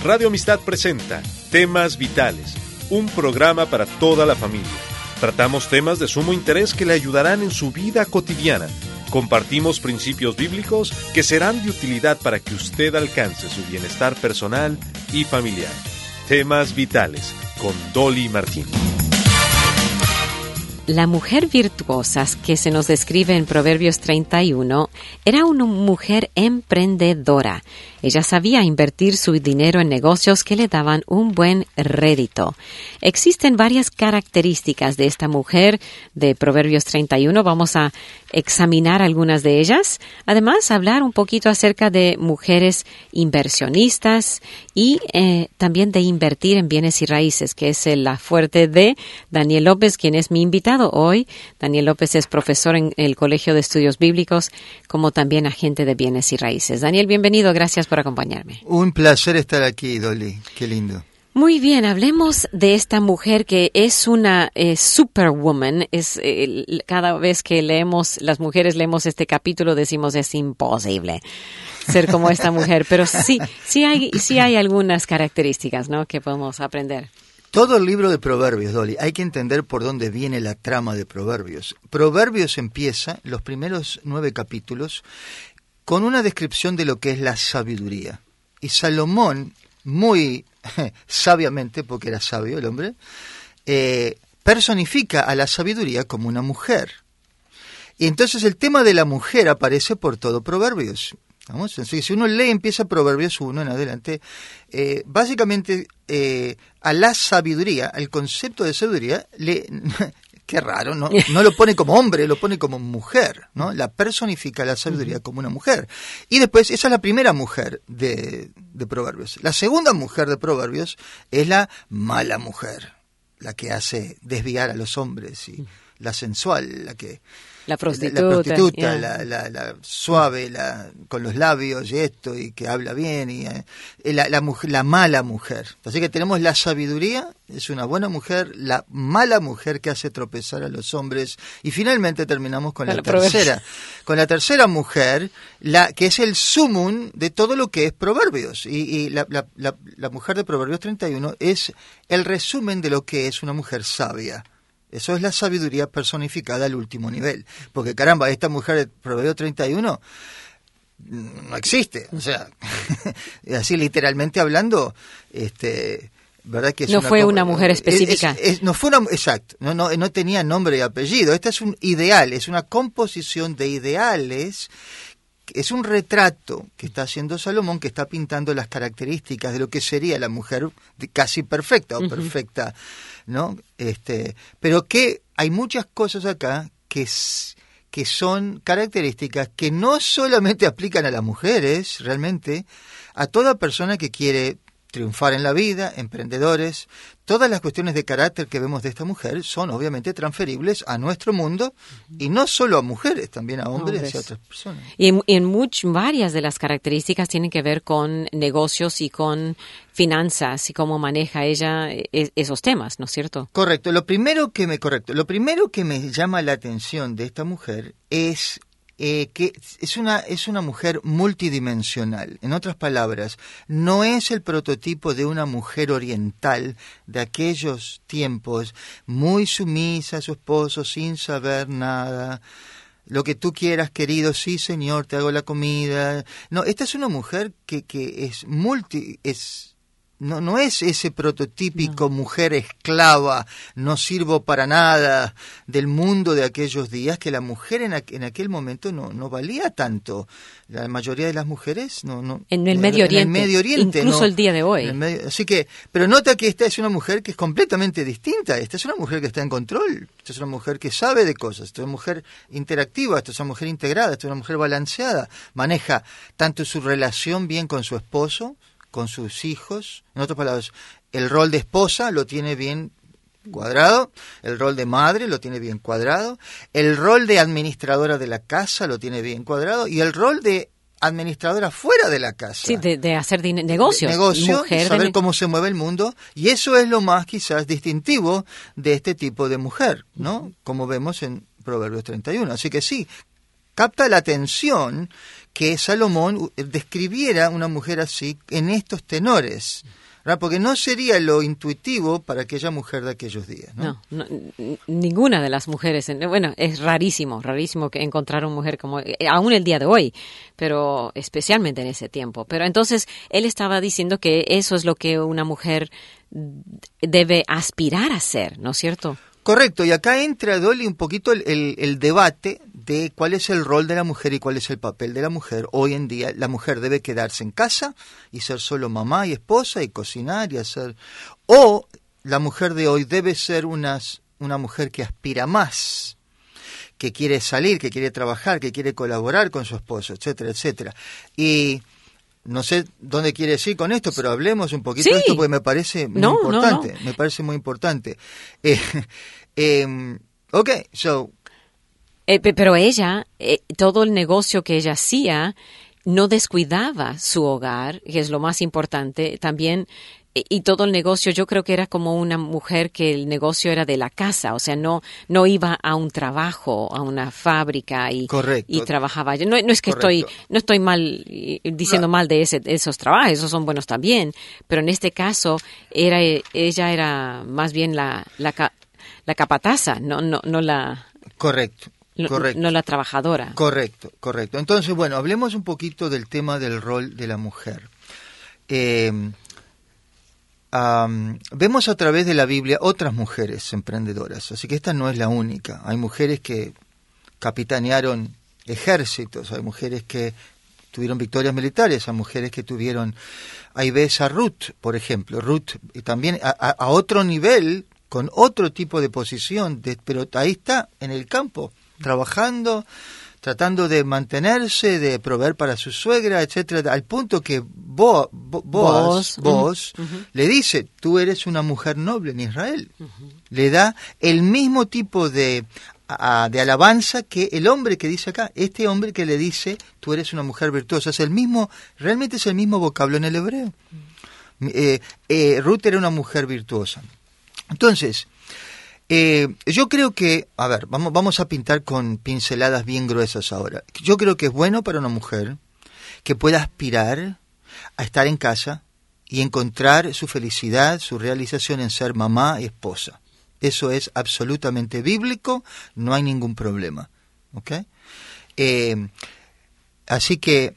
Radio Amistad presenta Temas Vitales, un programa para toda la familia. Tratamos temas de sumo interés que le ayudarán en su vida cotidiana. Compartimos principios bíblicos que serán de utilidad para que usted alcance su bienestar personal y familiar. Temas Vitales, con Dolly Martín. La mujer virtuosa que se nos describe en Proverbios 31 era una mujer emprendedora. Ella sabía invertir su dinero en negocios que le daban un buen rédito. Existen varias características de esta mujer de Proverbios 31. Vamos a examinar algunas de ellas. Además, hablar un poquito acerca de mujeres inversionistas y también de invertir en bienes y raíces, que es la fuerte de Daniel López, quien es mi invitado hoy. Daniel López es profesor en el Colegio de Estudios Bíblicos, como también agente de bienes y raíces. Daniel, bienvenido. Gracias por acompañarme. Un placer estar aquí, Dolly. Qué lindo. Muy bien, hablemos de esta mujer que es una superwoman. Cada vez que las mujeres leemos este capítulo, decimos es imposible ser como esta mujer, pero sí hay algunas características, ¿no?, que podemos aprender. Todo el libro de Proverbios, Dolly, hay que entender por dónde viene la trama de Proverbios. Proverbios empieza, los primeros 9 capítulos, con una descripción de lo que es la sabiduría. Y Salomón, muy sabiamente, porque era sabio el hombre, personifica a la sabiduría como una mujer. Y entonces el tema de la mujer aparece por todo Proverbios. ¿Vamos? Entonces, si uno lee, empieza Proverbios 1 en adelante, básicamente a la sabiduría, al concepto de sabiduría, qué raro, ¿no? No lo pone como hombre, lo pone como mujer, ¿no? La personifica la sabiduría como una mujer. Y después, esa es la primera mujer de Proverbios. La segunda mujer de Proverbios es la mala mujer, la que hace desviar a los hombres, y la sensual, la prostituta, la suave, con los labios y que habla bien, y la mala mujer. Así que tenemos la sabiduría, es una buena mujer, la mala mujer que hace tropezar a los hombres, y finalmente terminamos con la tercera mujer, que es el sumum de todo lo que es Proverbios, y la mujer de Proverbios 31 es el resumen de lo que es una mujer sabia. Eso es la sabiduría personificada al último nivel. Porque caramba, esta mujer de Proverbios 31 no existe. O sea, así literalmente hablando, ¿verdad que es no fue una mujer específica? Exacto, no tenía nombre y apellido. Este es un ideal, es una composición de ideales. Es un retrato que está haciendo Salomón, que está pintando las características de lo que sería la mujer casi perfecta o perfecta, ¿no? Pero que hay muchas cosas acá que son características que no solamente aplican a las mujeres, realmente, a toda persona que quiere triunfar en la vida, emprendedores. Todas las cuestiones de carácter que vemos de esta mujer son obviamente transferibles a nuestro mundo, y no solo a mujeres, también a hombres y a otras personas. Y varias de las características tienen que ver con negocios y con finanzas y cómo maneja ella esos temas, ¿no es cierto? Correcto. Lo primero que me llama la atención de esta mujer es que es una mujer multidimensional. En otras palabras, no es el prototipo de una mujer oriental de aquellos tiempos, muy sumisa a su esposo sin saber nada. Lo que tú quieras, querido, sí, señor, te hago la comida. No, esta es una mujer que no es ese prototípico mujer esclava, no sirvo para nada, del mundo de aquellos días, que la mujer en aquel momento no valía tanto. La mayoría de las mujeres en el Medio Oriente, incluso el día de hoy. Así que, pero nota que esta es una mujer que es completamente distinta. Esta es una mujer que está en control. Esta es una mujer que sabe de cosas. Esta es una mujer interactiva. Esta es una mujer integrada. Esta es una mujer balanceada. Maneja tanto su relación bien con su esposo, con sus hijos. En otras palabras, el rol de esposa lo tiene bien cuadrado, el rol de madre lo tiene bien cuadrado, el rol de administradora de la casa lo tiene bien cuadrado, y el rol de administradora fuera de la casa. Sí, de hacer negocios. Saber cómo se mueve el mundo, y eso es lo más quizás distintivo de este tipo de mujer, ¿no? Como vemos en Proverbios 31. Así que sí, capta la atención que Salomón describiera una mujer así en estos tenores, ¿verdad? Porque no sería lo intuitivo para aquella mujer de aquellos días, ¿no? Ninguna de las mujeres, bueno, es rarísimo que encontrar una mujer como, aún el día de hoy, pero especialmente en ese tiempo. Pero entonces él estaba diciendo que eso es lo que una mujer debe aspirar a ser, ¿no es cierto? Correcto, y acá entra, Dolly, un poquito el debate de cuál es el rol de la mujer y cuál es el papel de la mujer. Hoy en día la mujer debe quedarse en casa y ser solo mamá y esposa y cocinar y hacer... O la mujer de hoy debe ser una mujer que aspira más, que quiere salir, que quiere trabajar, que quiere colaborar con su esposo, etcétera, etcétera. Y... no sé dónde quieres ir con esto, pero hablemos un poquito de esto porque me parece muy importante. No. Me parece muy importante. Okay, so... pero ella, todo el negocio que ella hacía, no descuidaba su hogar, que es lo más importante. También, y todo el negocio, yo creo que era como una mujer que el negocio era de la casa, o sea, no iba a un trabajo, a una fábrica y trabajaba. No es que no estoy mal diciendo mal de esos trabajos, esos son buenos también, pero en este caso ella era más bien la capataza, no la... Correcto. No la trabajadora. Correcto. Entonces, bueno, hablemos un poquito del tema del rol de la mujer. Vemos a través de la Biblia otras mujeres emprendedoras, así que esta no es la única. Hay mujeres que capitanearon ejércitos, hay mujeres que tuvieron victorias militares, hay mujeres que tuvieron... Ahí ves a Ruth, por ejemplo. Ruth también a otro nivel, con otro tipo de posición, pero ahí está, en el campo, trabajando, tratando de mantenerse, de proveer para su suegra, etcétera, al punto que Boaz le dice, tú eres una mujer noble en Israel. Le da el mismo tipo de alabanza que el hombre que dice acá, este hombre que le dice, tú eres una mujer virtuosa, realmente es el mismo vocablo en el hebreo. Ruth era una mujer virtuosa. Entonces, yo creo que, a ver, vamos a pintar con pinceladas bien gruesas ahora. Yo creo que es bueno para una mujer que pueda aspirar a estar en casa y encontrar su felicidad, su realización en ser mamá y esposa. Eso es absolutamente bíblico, no hay ningún problema. ¿Ok? Así que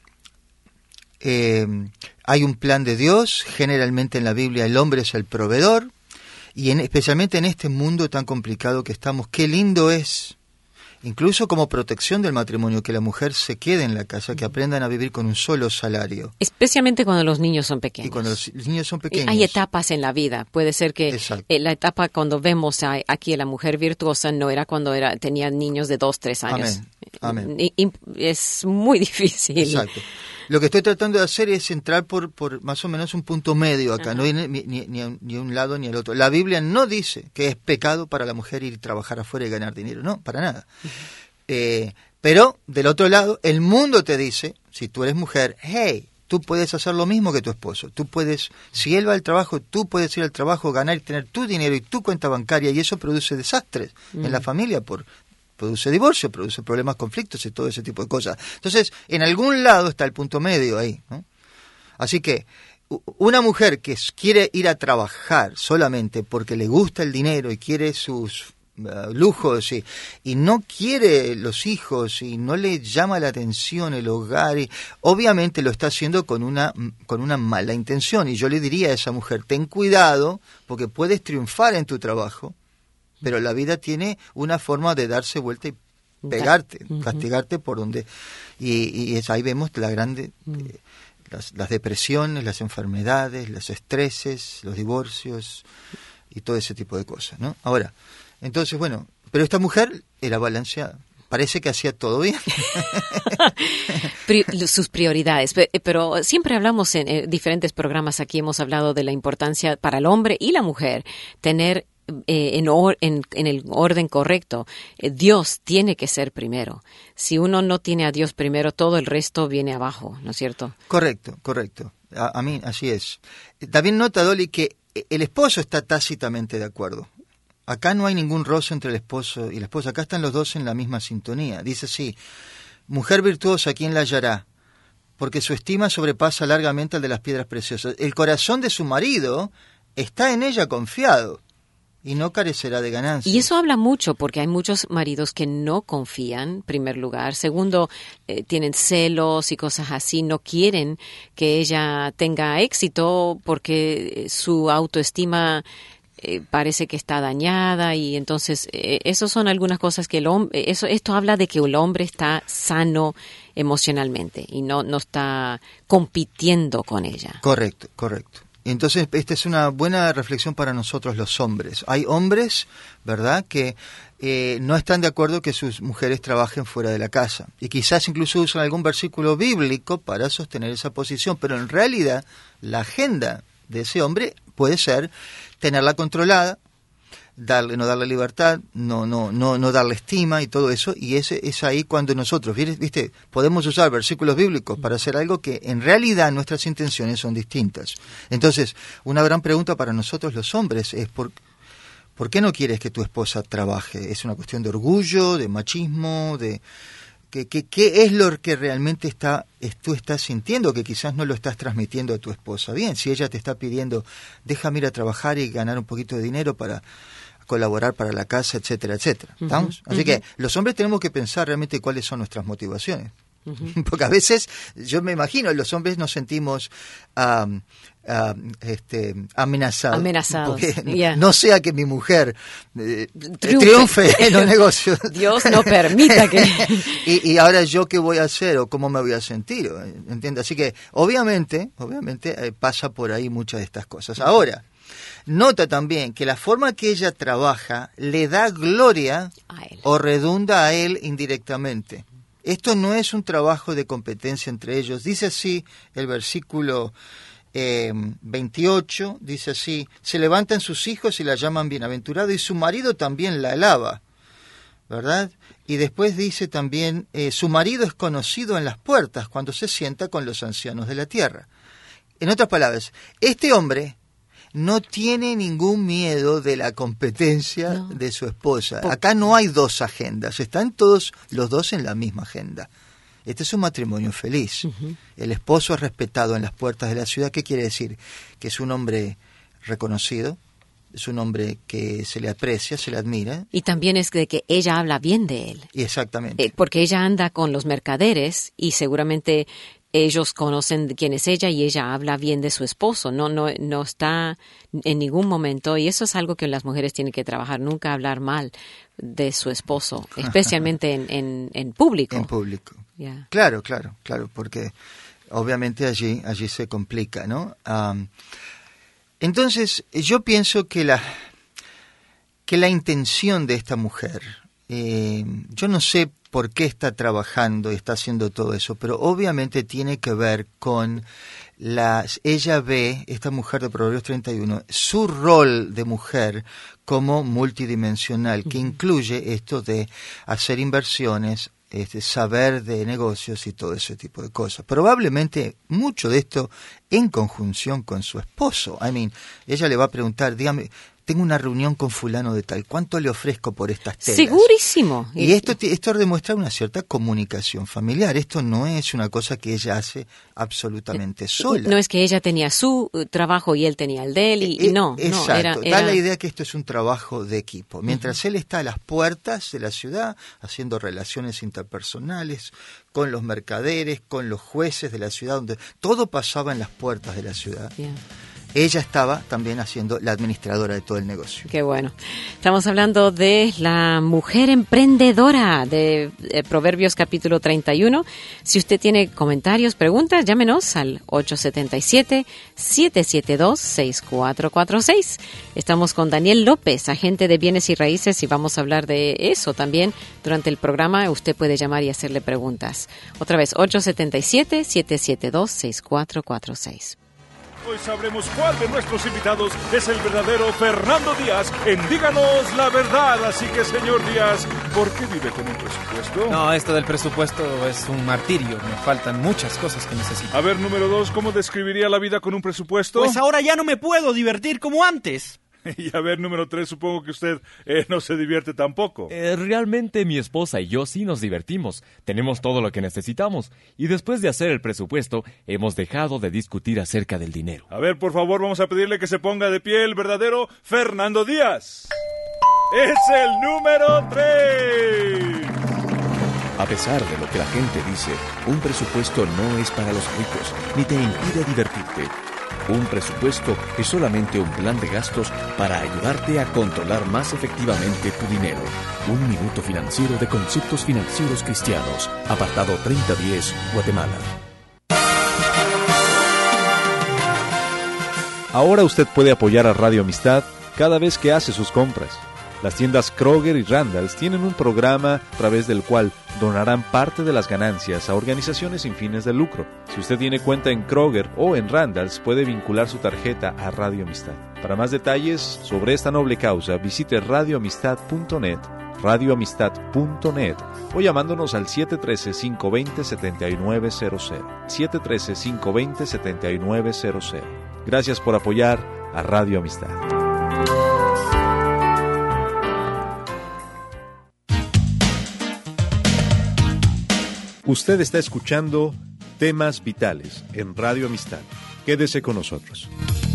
hay un plan de Dios, generalmente en la Biblia el hombre es el proveedor, y especialmente en este mundo tan complicado que estamos, qué lindo es, incluso como protección del matrimonio, que la mujer se quede en la casa, que aprendan a vivir con un solo salario. Especialmente cuando los niños son pequeños. Y cuando los niños son pequeños. Hay etapas en la vida. Puede ser que la etapa cuando vemos aquí a la mujer virtuosa no era cuando tenía niños de 2, 3 años. Amén. Es muy difícil. Exacto. Lo que estoy tratando de hacer es entrar por más o menos un punto medio acá, no ni un lado ni el otro. La Biblia no dice que es pecado para la mujer ir a trabajar afuera y ganar dinero, no, para nada. Pero, del otro lado, el mundo te dice, si tú eres mujer, hey, tú puedes hacer lo mismo que tu esposo. Tú puedes, si él va al trabajo, tú puedes ir al trabajo, ganar y tener tu dinero y tu cuenta bancaria, y eso produce desastres en la familia produce divorcio, produce problemas, conflictos y todo ese tipo de cosas. Entonces, en algún lado está el punto medio ahí, ¿no? Así que, una mujer que quiere ir a trabajar solamente porque le gusta el dinero y quiere sus lujos y no quiere los hijos y no le llama la atención el hogar, y obviamente lo está haciendo con una mala intención. Y yo le diría a esa mujer, ten cuidado porque puedes triunfar en tu trabajo, pero la vida tiene una forma de darse vuelta y pegarte, castigarte por donde... Y ahí vemos la grande... las depresiones, las enfermedades, los estreses, los divorcios y todo ese tipo de cosas, ¿no? Ahora, entonces, bueno, pero esta mujer era balanceada. Parece que hacía todo bien. Sus prioridades. Pero siempre hablamos en diferentes programas, aquí hemos hablado de la importancia para el hombre y la mujer tener en el orden correcto. Dios tiene que ser primero. Si uno no tiene a Dios primero, todo el resto viene abajo, ¿no es cierto? Correcto. A mí así es. También nota, Dolly, que el esposo está tácitamente de acuerdo. Acá no hay ningún roce entre el esposo y la esposa. Acá están los dos en la misma sintonía. Dice así, mujer virtuosa, ¿quién la hallará? Porque su estima sobrepasa largamente al de las piedras preciosas. El corazón de su marido está en ella confiado y no carecerá de ganancia. Y eso habla mucho, porque hay muchos maridos que no confían, en primer lugar. Segundo, tienen celos y cosas así, no quieren que ella tenga éxito porque su autoestima parece que está dañada, y entonces eso son algunas cosas que esto habla de que el hombre está sano emocionalmente y no está compitiendo con ella. Correcto. Entonces, esta es una buena reflexión para nosotros los hombres. Hay hombres, ¿verdad?, que no están de acuerdo que sus mujeres trabajen fuera de la casa. Y quizás incluso usan algún versículo bíblico para sostener esa posición. Pero en realidad, la agenda de ese hombre puede ser tenerla controlada, no darle libertad, no darle estima y todo eso, y es ahí cuando nosotros, ¿viste? Podemos usar versículos bíblicos para hacer algo que en realidad nuestras intenciones son distintas. Entonces, una gran pregunta para nosotros los hombres es ¿por qué no quieres que tu esposa trabaje? ¿Es una cuestión de orgullo, de machismo, de ¿Qué es lo que realmente tú estás sintiendo, que quizás no lo estás transmitiendo a tu esposa? Bien, si ella te está pidiendo, déjame ir a trabajar y ganar un poquito de dinero para colaborar para la casa, etcétera, etcétera. ¿Estamos? Así que los hombres tenemos que pensar realmente cuáles son nuestras motivaciones. Porque a veces, yo me imagino, los hombres nos sentimos amenazados. Porque no sea que mi mujer triunfe en los negocios. Dios no permita que... y ahora yo qué voy a hacer o cómo me voy a sentir, ¿entiendes? Así que obviamente pasa por ahí muchas de estas cosas. Ahora, nota también que la forma que ella trabaja le da gloria o redunda a él indirectamente. Esto no es un trabajo de competencia entre ellos. Dice así el versículo 28, dice así: se levantan sus hijos y la llaman bienaventurada, y su marido también la alaba, ¿verdad? Y después dice también, su marido es conocido en las puertas cuando se sienta con los ancianos de la tierra. En otras palabras, este hombre no tiene ningún miedo de la competencia de su esposa. Acá no hay dos agendas, están todos los dos en la misma agenda. Este es un matrimonio feliz. El esposo es respetado en las puertas de la ciudad. ¿Qué quiere decir? Que es un hombre reconocido, es un hombre que se le aprecia, se le admira. Y también es de que ella habla bien de él. Exactamente. Porque ella anda con los mercaderes y seguramente ellos conocen quién es ella y ella habla bien de su esposo. No está en ningún momento, y eso es algo que las mujeres tienen que trabajar, nunca hablar mal de su esposo, especialmente en público. En público. Yeah. Claro, porque obviamente allí se complica, ¿no? Entonces, yo pienso que la intención de esta mujer, yo no sé por qué está trabajando y está haciendo todo eso, pero obviamente tiene que ver con ella ve, esta mujer de Proverbios 31, su rol de mujer como multidimensional, que incluye esto de hacer inversiones, saber de negocios y todo ese tipo de cosas. Probablemente mucho de esto en conjunción con su esposo. Ella le va a preguntar, dígame, tengo una reunión con fulano de tal, ¿cuánto le ofrezco por estas telas? Segurísimo. Y esto demuestra una cierta comunicación familiar. Esto no es una cosa que ella hace absolutamente sola. No es que ella tenía su trabajo y él tenía el de él, y no. Exacto, era... da la idea que esto es un trabajo de equipo. Mientras él está a las puertas de la ciudad, haciendo relaciones interpersonales con los mercaderes, con los jueces de la ciudad, donde todo pasaba en las puertas de la ciudad. Yeah. Ella estaba también haciendo la administradora de todo el negocio. Qué bueno. Estamos hablando de la mujer emprendedora de Proverbios capítulo 31. Si usted tiene comentarios, preguntas, llámenos al 877-772-6446. Estamos con Daniel López, agente de bienes y raíces, y vamos a hablar de eso también durante el programa. Usted puede llamar y hacerle preguntas. Otra vez, 877-772-6446. Hoy sabremos cuál de nuestros invitados es el verdadero Fernando Díaz en Díganos la Verdad. Así que, señor Díaz, ¿por qué vive con un presupuesto? No, esto del presupuesto es un martirio. Me faltan muchas cosas que necesito. A ver, número 2, ¿cómo describiría la vida con un presupuesto? Pues ahora ya no me puedo divertir como antes. Y a ver, número 3, supongo que usted no se divierte tampoco. Realmente mi esposa y yo sí nos divertimos. Tenemos todo lo que necesitamos. Y después de hacer el presupuesto, hemos dejado de discutir acerca del dinero. A ver, por favor, vamos a pedirle que se ponga de pie el verdadero Fernando Díaz. ¡Es el número 3! A pesar de lo que la gente dice, un presupuesto no es para los ricos, ni te impide divertirte. Un presupuesto es solamente un plan de gastos para ayudarte a controlar más efectivamente tu dinero. Un minuto financiero de conceptos financieros cristianos. Apartado 3010, Guatemala. Ahora usted puede apoyar a Radio Amistad cada vez que hace sus compras. Las tiendas Kroger y Randalls tienen un programa a través del cual donarán parte de las ganancias a organizaciones sin fines de lucro. Si usted tiene cuenta en Kroger o en Randalls, puede vincular su tarjeta a Radio Amistad. Para más detalles sobre esta noble causa, visite radioamistad.net, radioamistad.net o llamándonos al 713-520-7900, 713-520-7900. Gracias por apoyar a Radio Amistad. Usted está escuchando Temas Vitales en Radio Amistad. Quédese con nosotros.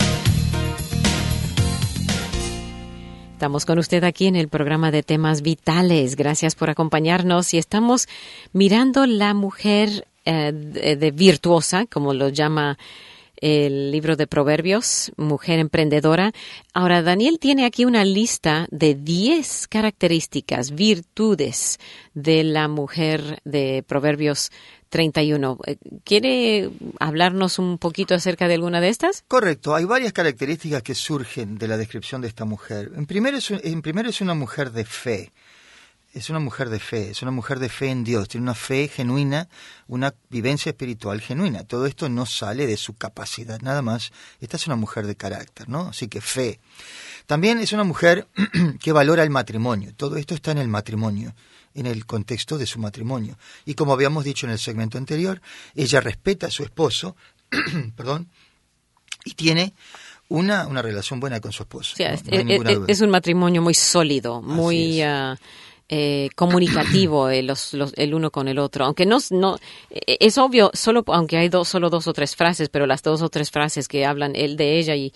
Estamos con usted aquí en el programa de Temas Vitales. Gracias por acompañarnos y estamos mirando la mujer de virtuosa, como lo llama el libro de Proverbios, mujer emprendedora. Ahora, Daniel tiene aquí una lista de 10 características, virtudes de la mujer de Proverbios 31. ¿Quiere hablarnos un poquito acerca de alguna de estas? Correcto, hay varias características que surgen de la descripción de esta mujer. En primero es una mujer de fe. Es una mujer de fe, es una mujer de fe en Dios, tiene una fe genuina, una vivencia espiritual genuina. Todo esto no sale de su capacidad, nada más. Esta es una mujer de carácter, ¿no? Así que fe. También es una mujer que valora el matrimonio. Todo esto está en el matrimonio, en el contexto de su matrimonio. Y como habíamos dicho en el segmento anterior, ella respeta a su esposo, perdón, y tiene una relación buena con su esposo. O sea, ¿no? Es un matrimonio muy sólido, muy comunicativo el uno con el otro, aunque no es obvio, aunque hay solo 2 o 3 frases, pero las 2 o 3 frases que hablan él de ella y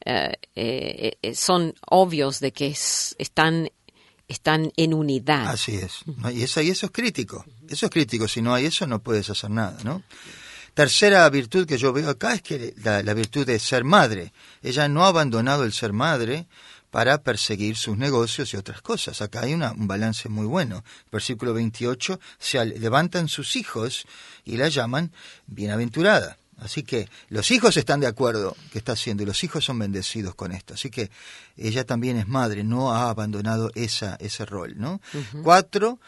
son obvios de que están en unidad. Así es, y eso es crítico, si no hay eso no puedes hacer nada, ¿no? Tercera virtud que yo veo acá es que la virtud de ser madre. Ella no ha abandonado el ser madre para perseguir sus negocios y otras cosas. Acá hay un balance muy bueno. Versículo 28, se levantan sus hijos y la llaman bienaventurada. Así que los hijos están de acuerdo que está haciendo y los hijos son bendecidos con esto. Así que ella también es madre, no ha abandonado ese rol, ¿no? Uh-huh. Cuatro,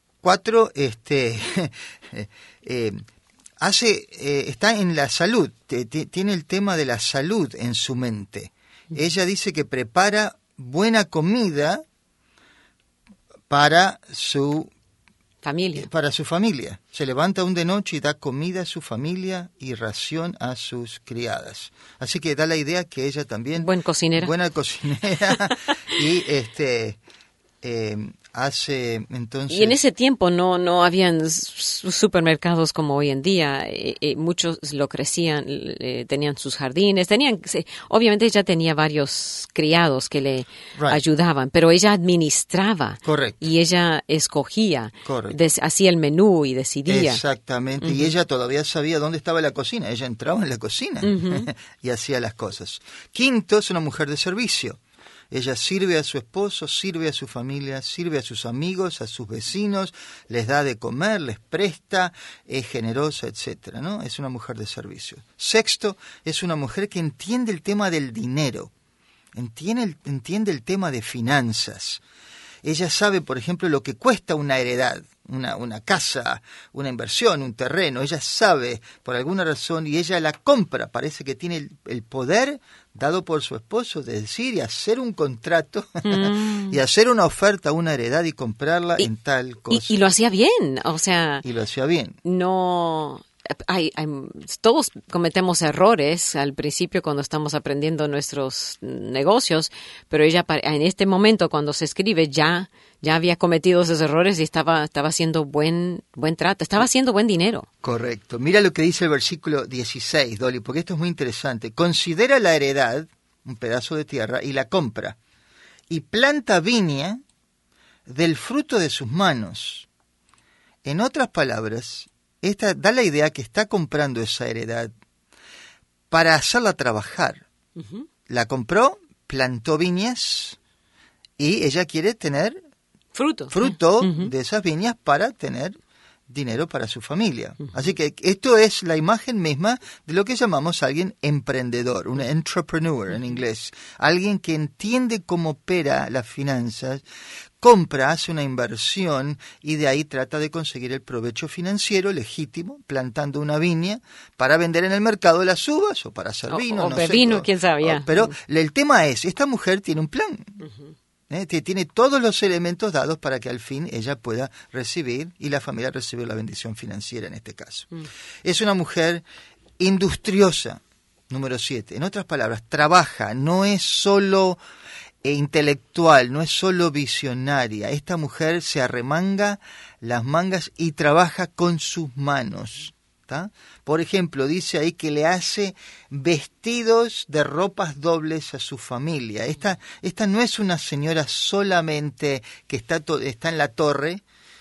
está en la salud, tiene el tema de la salud en su mente. Ella dice que prepara buena comida para su familia. Se levanta aún de noche y da comida a su familia y ración a sus criadas. Así que da la idea que ella también buena cocinera y hace entonces. Y en ese tiempo no habían supermercados como hoy en día. Muchos lo crecían, tenían sus jardines, obviamente ella tenía varios criados que le ayudaban, pero ella administraba. Correcto. Y ella escogía, hacía el menú y decidía. Exactamente, uh-huh. Y ella todavía sabía dónde estaba la cocina, ella entraba en la cocina uh-huh. y hacía las cosas. Quinto, es una mujer de servicio. Ella sirve a su esposo, sirve a su familia, sirve a sus amigos, a sus vecinos, les da de comer, les presta, es generosa, etcétera, ¿no? Es una mujer de servicio. Sexto, es una mujer que entiende el tema del dinero, entiende el tema de finanzas. Ella sabe, por ejemplo, lo que cuesta una heredad, una casa, una inversión, un terreno. Ella sabe por alguna razón y ella la compra. Parece que tiene el poder dado por su esposo de decir y hacer un contrato y hacer una oferta, una heredad y comprarla en tal cosa. Y lo hacía bien, o sea. Y lo hacía bien. No todos cometemos errores al principio cuando estamos aprendiendo nuestros negocios, pero ella en este momento cuando se escribe ya había cometido esos errores y estaba haciendo buen trato, estaba haciendo buen dinero. Correcto. Mira lo que dice el versículo 16, Dolly, porque esto es muy interesante. Considera la heredad, un pedazo de tierra, y la compra, y planta viña del fruto de sus manos. En otras palabras, esta da la idea que está comprando esa heredad para hacerla trabajar. Uh-huh. La compró, plantó viñas y ella quiere tener fruto uh-huh. de esas viñas para tener dinero para su familia. Uh-huh. Así que esto es la imagen misma de lo que llamamos alguien emprendedor, un entrepreneur en inglés, alguien que entiende cómo opera las finanzas, compra, hace una inversión y de ahí trata de conseguir el provecho financiero legítimo, plantando una viña para vender en el mercado las uvas o para hacer vino. O vino, quién sabe. Pero el tema es, esta mujer tiene un plan. Uh-huh. Tiene todos los elementos dados para que al fin ella pueda recibir y la familia recibir la bendición financiera en este caso. Es una mujer industriosa, número 7. En otras palabras, trabaja, no es solo intelectual, no es solo visionaria. Esta mujer se arremanga las mangas y trabaja con sus manos. ¿Tá? Por ejemplo, dice ahí que le hace vestidos de ropas dobles a su familia. Esta no es una señora solamente que está en la torre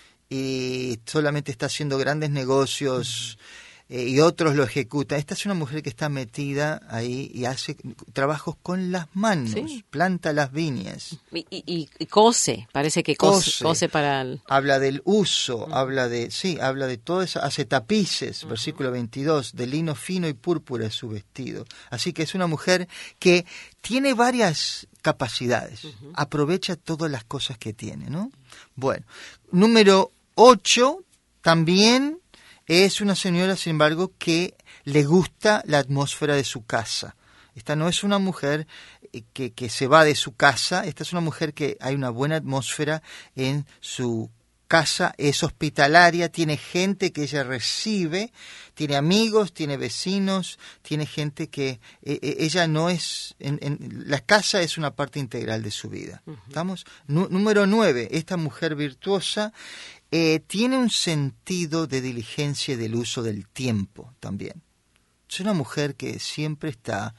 y solamente está haciendo grandes negocios y otros lo ejecutan. Esta es una mujer que está metida ahí y hace trabajos con las manos, sí. Planta las viñas. Y cose, parece que cose para el... Habla del uso, habla de todo eso, hace tapices, versículo 22, de lino fino y púrpura es su vestido. Así que es una mujer que tiene varias capacidades, aprovecha todas las cosas que tiene, ¿no? Bueno, número 8, también es una señora, sin embargo, que le gusta la atmósfera de su casa. Esta no es una mujer que se va de su casa, esta es una mujer que hay una buena atmósfera en su casa, es hospitalaria, tiene gente que ella recibe, tiene amigos, tiene vecinos, tiene gente que ella no es... la casa es una parte integral de su vida. ¿Estamos? Número 9, esta mujer virtuosa tiene un sentido de diligencia y del uso del tiempo también. Es una mujer que siempre está...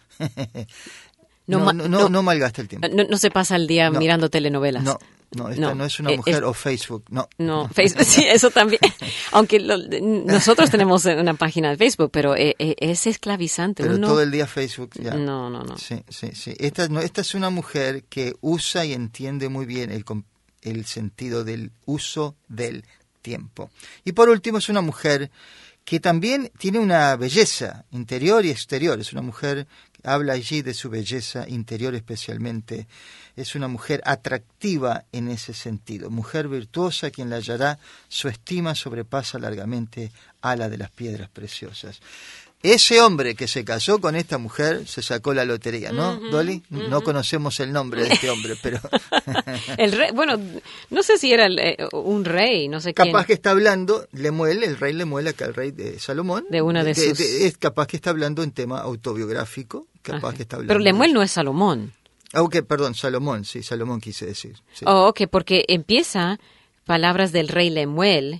no malgasta el tiempo. No se pasa el día mirando telenovelas. No, no es una mujer o Facebook. No, Facebook, sí, eso también. Aunque nosotros tenemos una página de Facebook, pero es esclavizante. Pero todo el día Facebook, ya. No. Sí. Esta es una mujer que usa y entiende muy bien el sentido del uso del tiempo. Y por último es una mujer que también tiene una belleza interior y exterior. Es una mujer que habla allí de su belleza interior especialmente. Es una mujer atractiva en ese sentido. Mujer virtuosa, quien la hallará, su estima sobrepasa largamente a la de las piedras preciosas. Ese hombre que se casó con esta mujer se sacó la lotería, ¿no, Dolly? No conocemos el nombre de este hombre, pero... El rey, bueno, no sé si era un rey, no sé quién. Capaz que está hablando, el rey Lemuel, acá el rey de Salomón. De una de sus... Es capaz que está hablando en tema autobiográfico, capaz que está hablando... Pero Lemuel no es Salomón. Perdón, Salomón, sí, Salomón quise decir. Sí. Porque empieza palabras del rey Lemuel...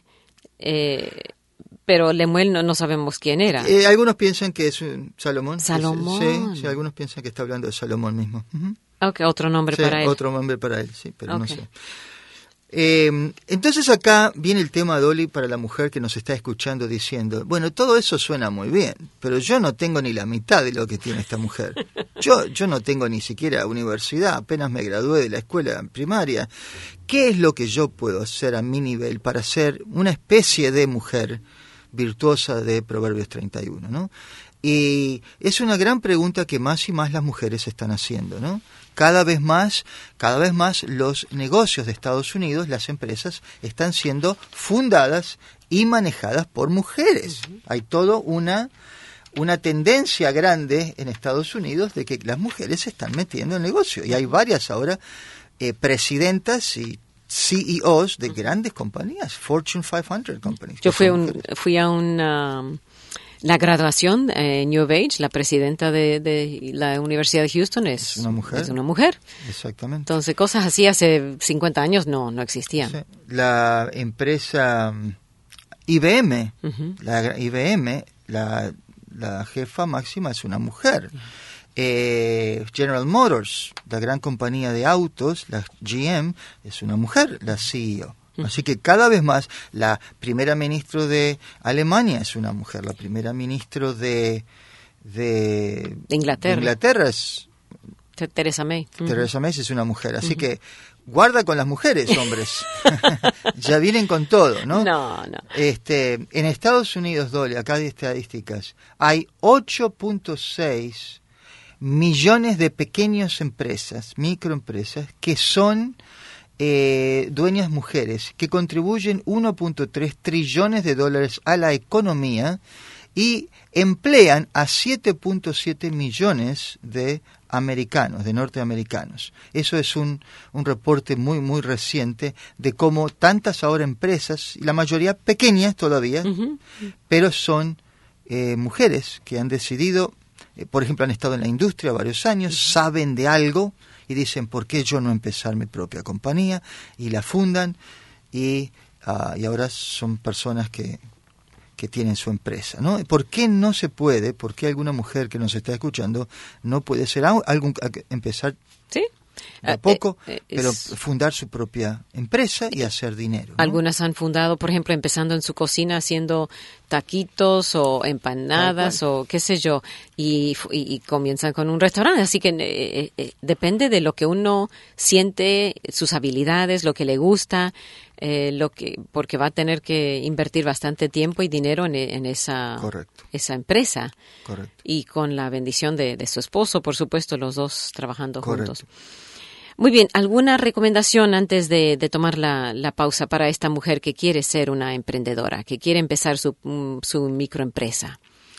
Pero Lemuel no sabemos quién era. Algunos piensan que es Salomón. Salomón. Sí, algunos piensan que está hablando de Salomón mismo. Otro nombre para él. Otro nombre para él, sí, pero no sé. Entonces acá viene el tema, Dolly, para la mujer que nos está escuchando diciendo, bueno, todo eso suena muy bien, pero yo no tengo ni la mitad de lo que tiene esta mujer. Yo no tengo ni siquiera universidad, apenas me gradué de la escuela primaria. ¿Qué es lo que yo puedo hacer a mi nivel para ser una especie de mujer virtuosa de Proverbios 31, ¿no? Y es una gran pregunta que más y más las mujeres están haciendo, ¿no? Cada vez más los negocios de Estados Unidos, las empresas, están siendo fundadas y manejadas por mujeres. Hay toda una tendencia grande en Estados Unidos de que las mujeres se están metiendo en el negocio. Y hay varias ahora presidentas y CEOs de grandes compañías, Fortune 500 companies. Yo fui a un La graduación New of Age, la presidenta de la Universidad de Houston es una mujer. Es una mujer. Exactamente. Entonces, cosas así hace 50 años no existían. Sí. La empresa IBM, la jefa máxima es una mujer. General Motors, la gran compañía de autos, la GM, es una mujer, la CEO. Así que cada vez más la primera ministra de Alemania es una mujer, la primera ministra de Inglaterra es Theresa May. Theresa May es una mujer, así que guarda con las mujeres, hombres. Ya vienen con todo, ¿no? No. En Estados Unidos, Dolly, acá hay estadísticas, hay 8.6 millones de pequeñas empresas, microempresas, que son dueñas mujeres, que contribuyen 1.3 trillones de dólares a la economía y emplean a 7.7 millones de americanos, de norteamericanos. Eso es un reporte muy, muy reciente de cómo tantas ahora empresas, y la mayoría pequeñas todavía, pero son mujeres que han decidido, por ejemplo, han estado en la industria varios años, saben de algo y dicen, ¿por qué yo no empezar mi propia compañía? Y la fundan y ahora son personas que tienen su empresa, ¿no? ¿Por qué no se puede? ¿Por qué alguna mujer que nos está escuchando no puede ser empezar ¿sí? de a poco, pero fundar su propia empresa y hacer dinero, ¿no? Algunas han fundado, por ejemplo, empezando en su cocina haciendo taquitos o empanadas o qué sé yo, y comienzan con un restaurante. Así que depende de lo que uno siente, sus habilidades, lo que le gusta, porque va a tener que invertir bastante tiempo y dinero en esa empresa. Correcto. Y con la bendición de su esposo, por supuesto, los dos trabajando Correcto. juntos. Muy bien, ¿alguna recomendación antes de tomar la pausa para esta mujer que quiere ser una emprendedora, que quiere empezar su microempresa?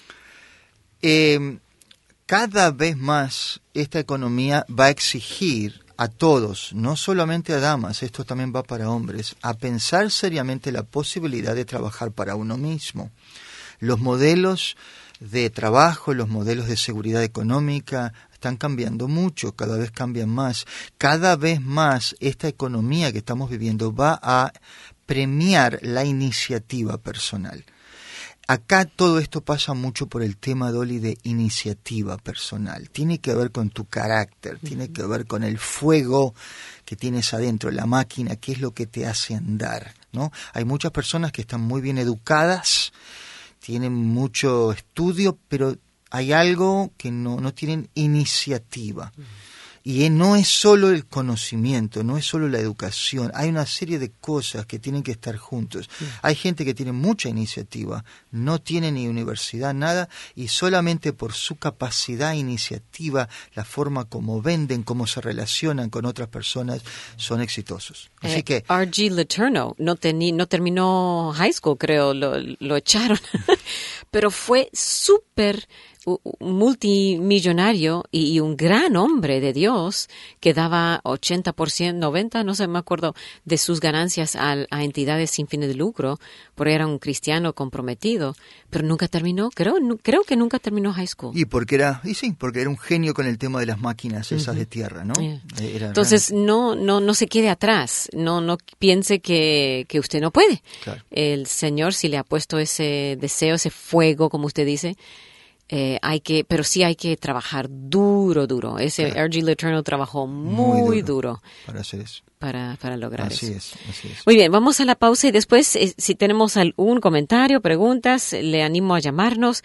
Cada vez más esta economía va a exigir a todos, no solamente a damas, esto también va para hombres, a pensar seriamente la posibilidad de trabajar para uno mismo. Los modelos de trabajo, los modelos de seguridad económica están cambiando mucho, cada vez cambian más. Cada vez más esta economía que estamos viviendo va a premiar la iniciativa personal. Acá todo esto pasa mucho por el tema, Dolly, de iniciativa personal. Tiene que ver con tu carácter, tiene que ver con el fuego que tienes adentro, la máquina, qué es lo que te hace andar, ¿no? Hay muchas personas que están muy bien educadas, tienen mucho estudio, pero hay algo que no tienen iniciativa. Y no es solo el conocimiento, no es solo la educación, hay una serie de cosas que tienen que estar juntos. Hay gente que tiene mucha iniciativa, no tiene ni universidad, nada, y solamente por su capacidad iniciativa, la forma como venden, cómo se relacionan con otras personas, son exitosos. Así que R.G. Letourneau no terminó high school, creo, lo echaron, pero fue súper multimillonario y un gran hombre de Dios que daba 80%, 90%, no sé, me acuerdo, de sus ganancias a entidades sin fines de lucro, porque era un cristiano comprometido, pero nunca terminó, creo que nunca terminó high school. Porque era un genio con el tema de las máquinas esas de tierra, ¿no? Entonces no se quede atrás, no piense que usted no puede. Claro. El Señor sí le ha puesto ese deseo, ese fuego, como usted dice. Pero sí hay que trabajar duro. Ese R.G. Letourneau trabajó muy duro para hacer eso, para lograr así eso. Así es. Muy bien, vamos a la pausa y después, si tenemos algún comentario, preguntas, le animo a llamarnos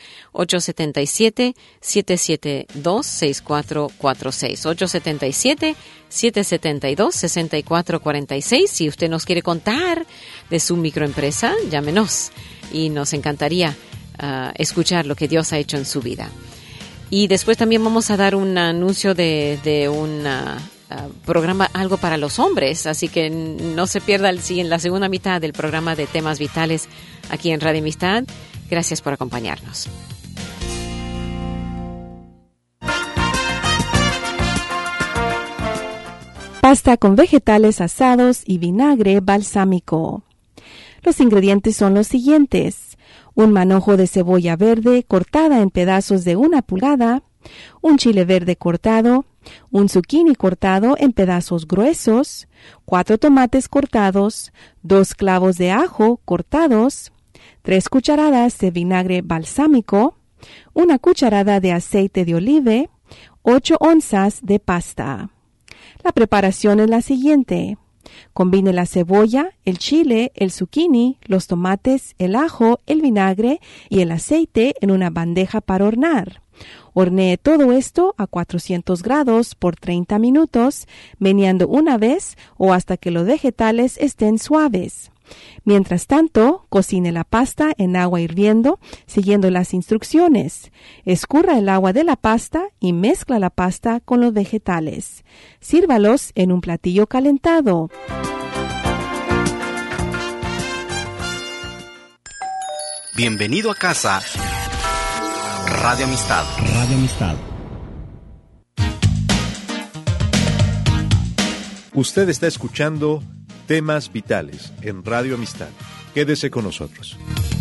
877-772-6446. 877-772-6446. Si usted nos quiere contar de su microempresa, llámenos y nos encantaría escuchar lo que Dios ha hecho en su vida. Y después también vamos a dar un anuncio de un programa, algo para los hombres, así que no se pierda en la segunda mitad del programa de Temas Vitales aquí en Radio Amistad. Gracias por acompañarnos. Pasta con vegetales asados y vinagre balsámico. Los ingredientes son los siguientes: un manojo de cebolla verde cortada en pedazos de 1 pulgada, un chile verde cortado, un zucchini cortado en pedazos gruesos, 4 tomates cortados, 2 clavos de ajo cortados, 3 cucharadas de vinagre balsámico, 1 cucharada de aceite de oliva, 8 onzas de pasta. La preparación es la siguiente. Combine la cebolla, el chile, el zucchini, los tomates, el ajo, el vinagre y el aceite en una bandeja para hornear. Hornee todo esto a 400 grados por 30 minutos, meneando una vez o hasta que los vegetales estén suaves. Mientras tanto, cocine la pasta en agua hirviendo, siguiendo las instrucciones. Escurra el agua de la pasta y mezcla la pasta con los vegetales. Sírvalos en un platillo calentado. Bienvenido a casa. Radio Amistad. Radio Amistad. Usted está escuchando Temas Vitales en Radio Amistad. Quédese con nosotros.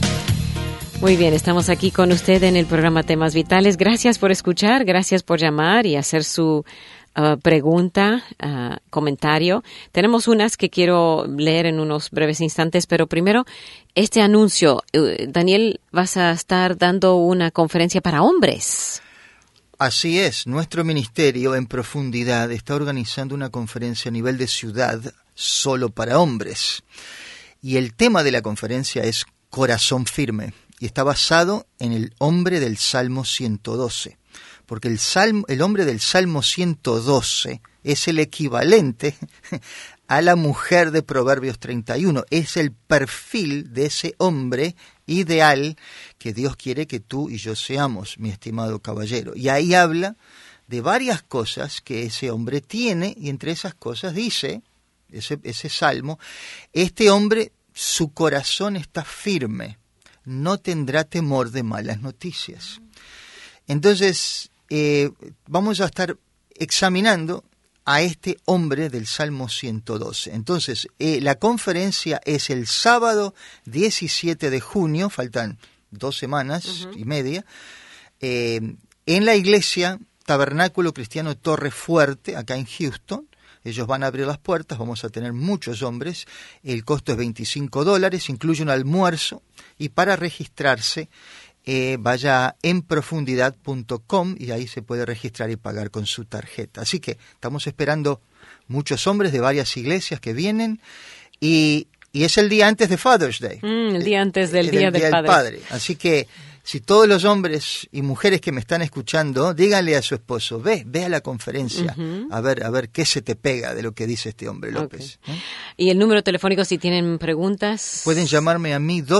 Muy bien, estamos aquí con usted en el programa Temas Vitales. Gracias por escuchar, gracias por llamar y hacer su pregunta, comentario. Tenemos unas que quiero leer en unos breves instantes, pero primero este anuncio. Daniel, vas a estar dando una conferencia para hombres. Así es, nuestro ministerio en profundidad está organizando una conferencia a nivel de ciudad solo para hombres. Y el tema de la conferencia es Corazón Firme y está basado en el hombre del Salmo 112. Porque el hombre del Salmo 112 es el equivalente a la mujer de Proverbios 31. Es el perfil de ese hombre ideal que Dios quiere que tú y yo seamos, mi estimado caballero. Y ahí habla de varias cosas que ese hombre tiene, y entre esas cosas dice, ese salmo, este hombre, su corazón está firme, no tendrá temor de malas noticias. Entonces, vamos a estar examinando a este hombre del Salmo 112. Entonces, la conferencia es el sábado 17 de junio, faltan 2 semanas y media, en la iglesia Tabernáculo Cristiano Torre Fuerte, acá en Houston. Ellos van a abrir las puertas, vamos a tener muchos hombres, el costo es $25, incluye un almuerzo, y para registrarse, vaya a enprofundidad.com y ahí se puede registrar y pagar con su tarjeta. Así que estamos esperando muchos hombres de varias iglesias que vienen y es el día antes de Father's Day. El día antes del Día del Padre. Así que si todos los hombres y mujeres que me están escuchando, díganle a su esposo, ve a la conferencia, a ver qué se te pega de lo que dice este hombre López. Okay. ¿Y el número telefónico si tienen preguntas? Pueden llamarme a mí,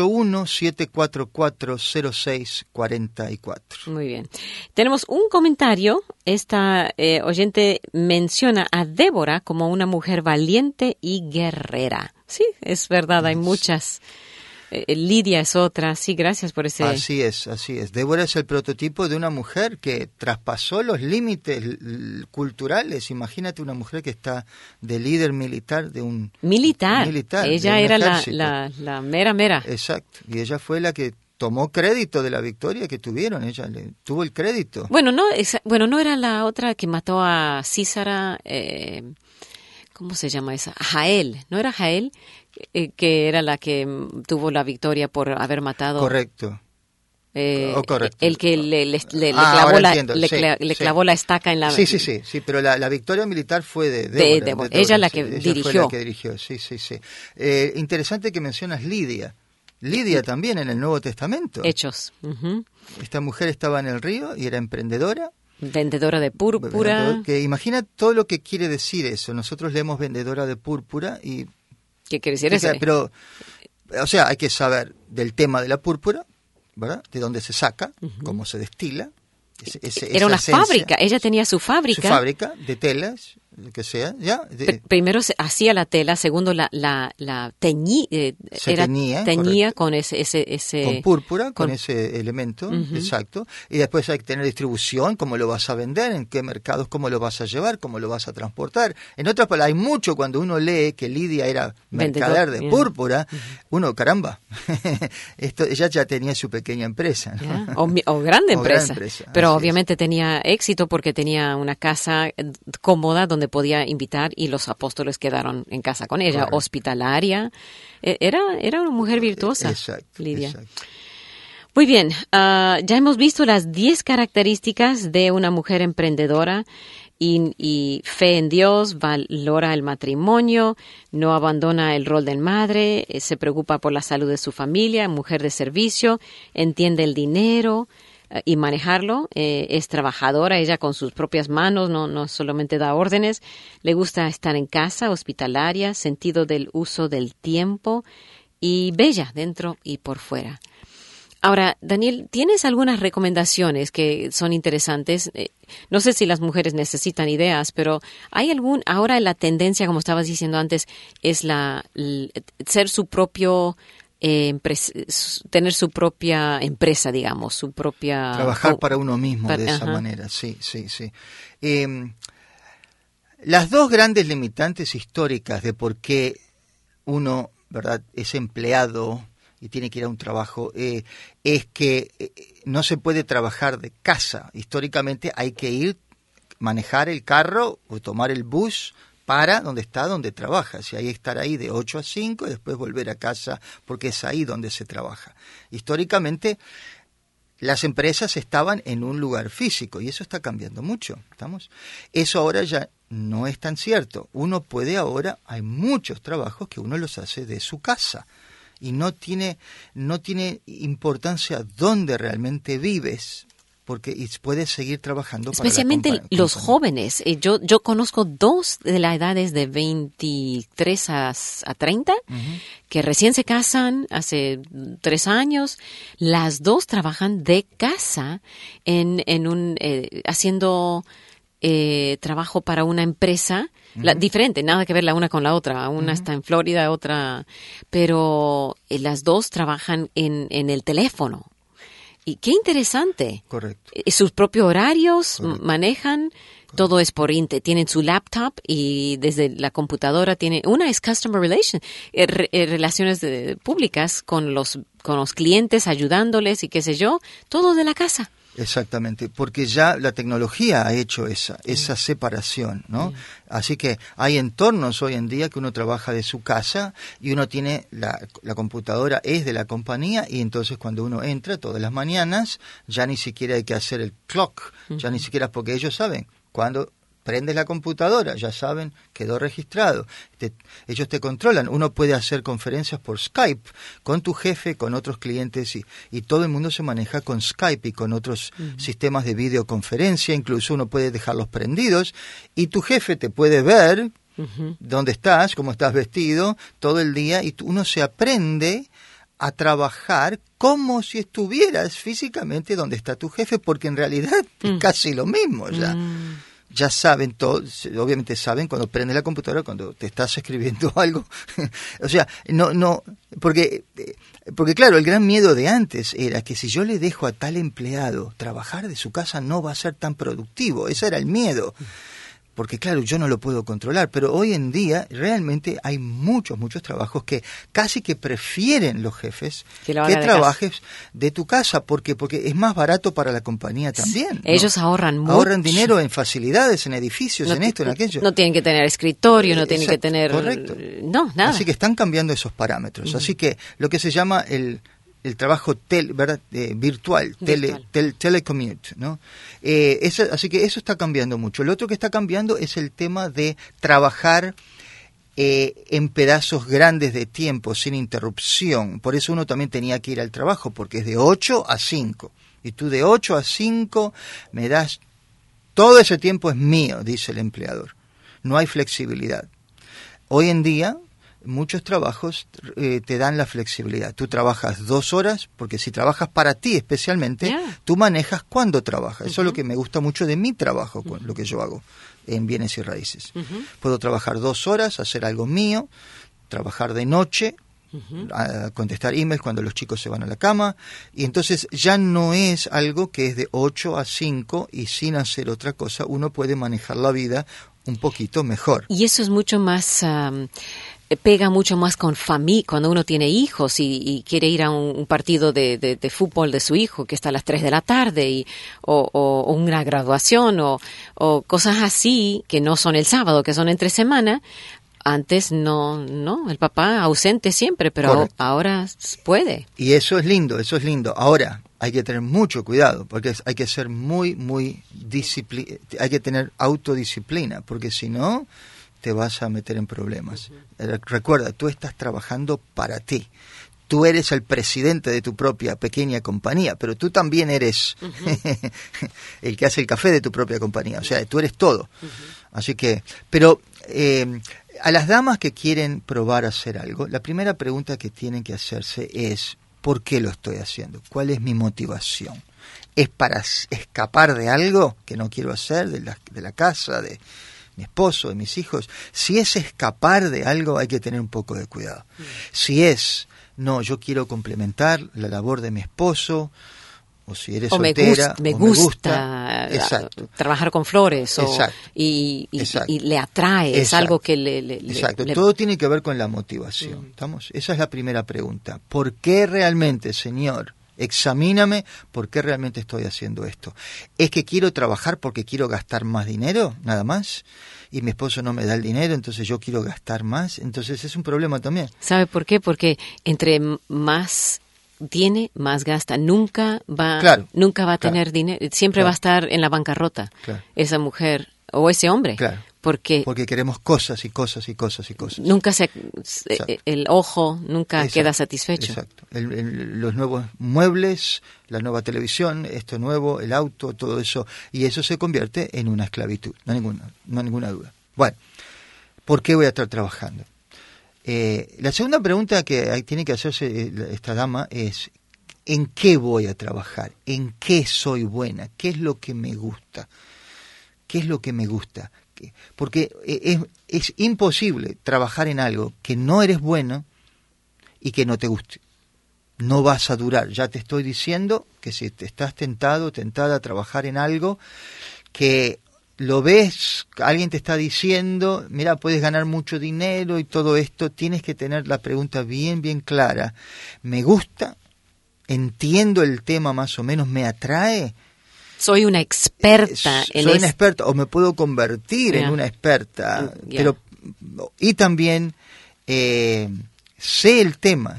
281-744-0644. Muy bien. Tenemos un comentario. Esta oyente menciona a Débora como una mujer valiente y guerrera. Sí, es verdad, hay muchas. Lidia es otra. Sí, gracias por ese... Así es. Débora es el prototipo de una mujer que traspasó los límites culturales. Imagínate una mujer que está de líder militar de un... Militar. Ella era la mera. Exacto. Y ella fue la que tomó crédito de la victoria que tuvieron. Ella tuvo el crédito. Bueno, no era la otra que mató a Císara... ¿cómo se llama esa? Jael. ¿No era Jael? Que era la que tuvo la victoria por haber matado. Correcto. Correcto. El que le clavó la estaca en la... Sí, pero la victoria militar fue de Débora. Ella la que dirigió. Fue la que dirigió, sí. Interesante que mencionas Lidia. Lidia también en el Nuevo Testamento. Hechos. Esta mujer estaba en el río y era emprendedora. Vendedora de púrpura. Que imagina todo lo que quiere decir eso. Nosotros leemos vendedora de púrpura y... ¿Qué quiere decir eso? Pero, o sea, hay que saber del tema de la púrpura, ¿verdad? De dónde se saca, cómo se destila. Era una fábrica, ella tenía su fábrica. Su fábrica de telas, que sea, ¿ya? Primero se hacía la tela, segundo la teñía con ese con púrpura, con ese elemento, exacto, y después hay que tener distribución, cómo lo vas a vender, en qué mercados, cómo lo vas a llevar, cómo lo vas a transportar. En otras palabras, hay mucho cuando uno lee que Lidia era mercader de púrpura, uno, caramba, ella ya tenía su pequeña empresa, ¿no? o grande empresa, pero obviamente tenía éxito porque tenía una casa cómoda donde podía invitar y los apóstoles quedaron en casa con ella, hospitalaria. Era una mujer virtuosa, Lidia. Exacto. Muy bien, ya hemos visto las 10 características de una mujer emprendedora y fe en Dios, valora el matrimonio, no abandona el rol de madre, se preocupa por la salud de su familia, mujer de servicio, entiende el dinero y manejarlo, es trabajadora, ella con sus propias manos, no solamente da órdenes, le gusta estar en casa, hospitalaria, sentido del uso del tiempo y bella dentro y por fuera. Ahora, Daniel, ¿tienes algunas recomendaciones que son interesantes? No sé si las mujeres necesitan ideas, pero ¿hay ahora la tendencia, como estabas diciendo antes, es ser su propio tener su propia empresa, digamos, su propia... Trabajar para uno mismo de esa manera, sí. Las dos grandes limitantes históricas de por qué uno, ¿verdad?, es empleado y tiene que ir a un trabajo, es que no se puede trabajar de casa. Históricamente hay que manejar el carro o tomar el bus para donde trabajas, y ahí estar ahí de 8 a 5 y después volver a casa porque es ahí donde se trabaja. Históricamente las empresas estaban en un lugar físico y eso está cambiando mucho, ¿estamos? Eso ahora ya no es tan cierto. Hay muchos trabajos que uno los hace de su casa y no tiene importancia dónde realmente vives, porque puedes seguir trabajando especialmente para los jóvenes. Yo conozco 2 de las edades de 23 a 30 que recién se casan hace 3 años. Las 2 trabajan de casa haciendo trabajo para una empresa diferente, nada que ver la una con la otra. Una está en Florida, otra, pero las 2 trabajan en el teléfono. Y qué interesante. Correcto. Sus propios horarios manejan, todo es por tienen su laptop y desde la computadora una es customer relations, relaciones públicas con los clientes, ayudándoles y qué sé yo, todo de la casa. Exactamente, porque ya la tecnología ha hecho esa separación, ¿no? Así que hay entornos hoy en día que uno trabaja de su casa y uno tiene la computadora es de la compañía, y entonces cuando uno entra todas las mañanas ya ni siquiera hay que hacer el clock, ya ni siquiera, porque ellos saben cuando prendes la computadora, ya saben, quedó registrado. Ellos te controlan. Uno puede hacer conferencias por Skype con tu jefe, con otros clientes, y todo el mundo se maneja con Skype y con otros sistemas de videoconferencia. Incluso uno puede dejarlos prendidos y tu jefe te puede ver dónde estás, cómo estás vestido todo el día, y uno se aprende a trabajar como si estuvieras físicamente donde está tu jefe, porque en realidad es casi lo mismo ya. Ya saben todo, obviamente saben cuando prende la computadora, cuando te estás escribiendo algo. O sea, porque claro, el gran miedo de antes era que si yo le dejo a tal empleado trabajar de su casa no va a ser tan productivo. Ese era el miedo. Porque claro, yo no lo puedo controlar, pero hoy en día realmente hay muchos trabajos que casi que prefieren los jefes que trabajes de tu casa, porque es más barato para la compañía también, ¿no? Ellos ahorran mucho. Ahorran dinero en facilidades, en edificios, en esto, en aquello. No tienen que tener escritorio, no tienen que tener... Correcto. No, nada. Así que están cambiando esos parámetros. Así que lo que se llama el trabajo virtual, telecommute, ¿no? Así que eso está cambiando mucho. Lo otro que está cambiando es el tema de trabajar en pedazos grandes de tiempo, sin interrupción. Por eso uno también tenía que ir al trabajo, porque es de 8 a 5. Y tú de 8 a 5 me das... Todo ese tiempo es mío, dice el empleador. No hay flexibilidad. Hoy en día... muchos trabajos te dan la flexibilidad. Tú trabajas 2 horas, porque si trabajas para ti especialmente, tú manejas cuándo trabajas. Eso es lo que me gusta mucho de mi trabajo, con lo que yo hago en bienes y raíces. Puedo trabajar 2 horas, hacer algo mío, trabajar de noche, a contestar emails cuando los chicos se van a la cama, y entonces ya no es algo que es de 8 a 5 y sin hacer otra cosa. Uno puede manejar la vida un poquito mejor. Y eso es mucho más, pega mucho más con familia, cuando uno tiene hijos y quiere ir a un partido de fútbol de su hijo que está a las 3 de la tarde, o una graduación, o cosas así que no son el sábado, que son entre semana. Antes no, el papá ausente siempre, pero ahora puede. Y eso es lindo, Ahora, hay que tener mucho cuidado, porque hay que ser muy hay que tener autodisciplina, porque si no, te vas a meter en problemas. Recuerda, tú estás trabajando para ti. Tú eres el presidente de tu propia pequeña compañía, pero tú también eres el que hace el café de tu propia compañía. O sea, tú eres todo. Así que, pero a las damas que quieren probar a hacer algo, la primera pregunta que tienen que hacerse es: ¿por qué lo estoy haciendo? ¿Cuál es mi motivación? ¿Es para escapar de algo que no quiero hacer, de la casa, de mi esposo, de mis hijos? Si es escapar de algo, hay que tener un poco de cuidado. Si es, no, yo quiero complementar la labor de mi esposo, o si eres soltera, me gusta trabajar con flores, y le atrae, es algo que le todo tiene que ver con la motivación. ¿Estamos? Esa es la primera pregunta. ¿Por qué realmente, Señor? Examíname, ¿por qué realmente estoy haciendo esto? ¿Es que quiero trabajar porque quiero gastar más dinero, nada más? Y mi esposo no me da el dinero, entonces yo quiero gastar más. Entonces es un problema también. ¿Sabe por qué? Porque entre más tiene, más gasta. Nunca va a tener dinero. Siempre va a estar en la bancarrota esa mujer o ese hombre. Porque queremos cosas y cosas y cosas y cosas. Nunca el ojo nunca queda satisfecho. Exacto. Los nuevos muebles, la nueva televisión, esto nuevo, el auto, todo eso. Y eso se convierte en una esclavitud. No hay ninguna duda. Bueno, ¿por qué voy a estar trabajando? La segunda pregunta que tiene que hacerse esta dama es: ¿en qué voy a trabajar? ¿En qué soy buena? ¿Qué es lo que me gusta? ¿Qué es lo que me gusta? Porque es imposible trabajar en algo que no eres bueno y que no te guste. No vas a durar. Ya te estoy diciendo que si te estás tentada a trabajar en algo que lo ves, alguien te está diciendo, mira, puedes ganar mucho dinero y todo esto, tienes que tener la pregunta bien clara. ¿Me gusta? ¿Entiendo el tema más o menos? ¿Me atrae? Soy una experta soy una experta, o me puedo convertir en una experta. Pero y también sé el tema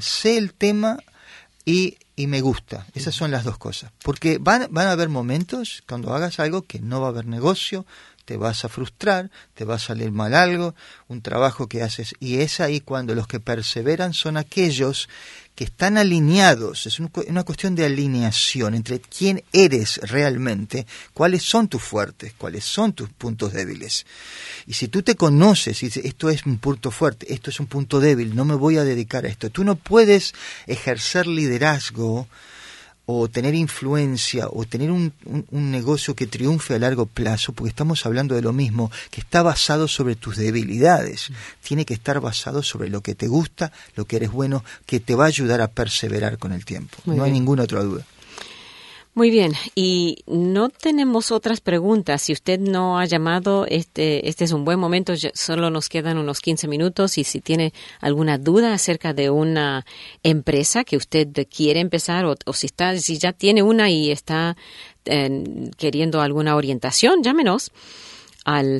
y me gusta. Esas son las dos cosas. Porque van a haber momentos cuando hagas algo que no va a haber negocio, te vas a frustrar, te va a salir mal algo, un trabajo que haces. Y es ahí cuando los que perseveran son aquellos que están alineados. Es una cuestión de alineación entre quién eres realmente, cuáles son tus fuertes, cuáles son tus puntos débiles. Y si tú te conoces y dices, esto es un punto fuerte, esto es un punto débil, no me voy a dedicar a esto. Tú no puedes ejercer liderazgo o tener influencia o tener un negocio que triunfe a largo plazo, porque estamos hablando de lo mismo, que está basado sobre tus debilidades. Tiene que estar basado sobre lo que te gusta, lo que eres bueno, que te va a ayudar a perseverar con el tiempo. No hay ninguna otra duda. Muy bien, y no tenemos otras preguntas. Si usted no ha llamado, este es un buen momento, solo nos quedan unos 15 minutos, y si tiene alguna duda acerca de una empresa que usted quiere empezar, o si ya tiene una y está queriendo alguna orientación, llámenos al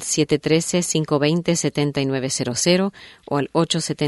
713-520-7900 o al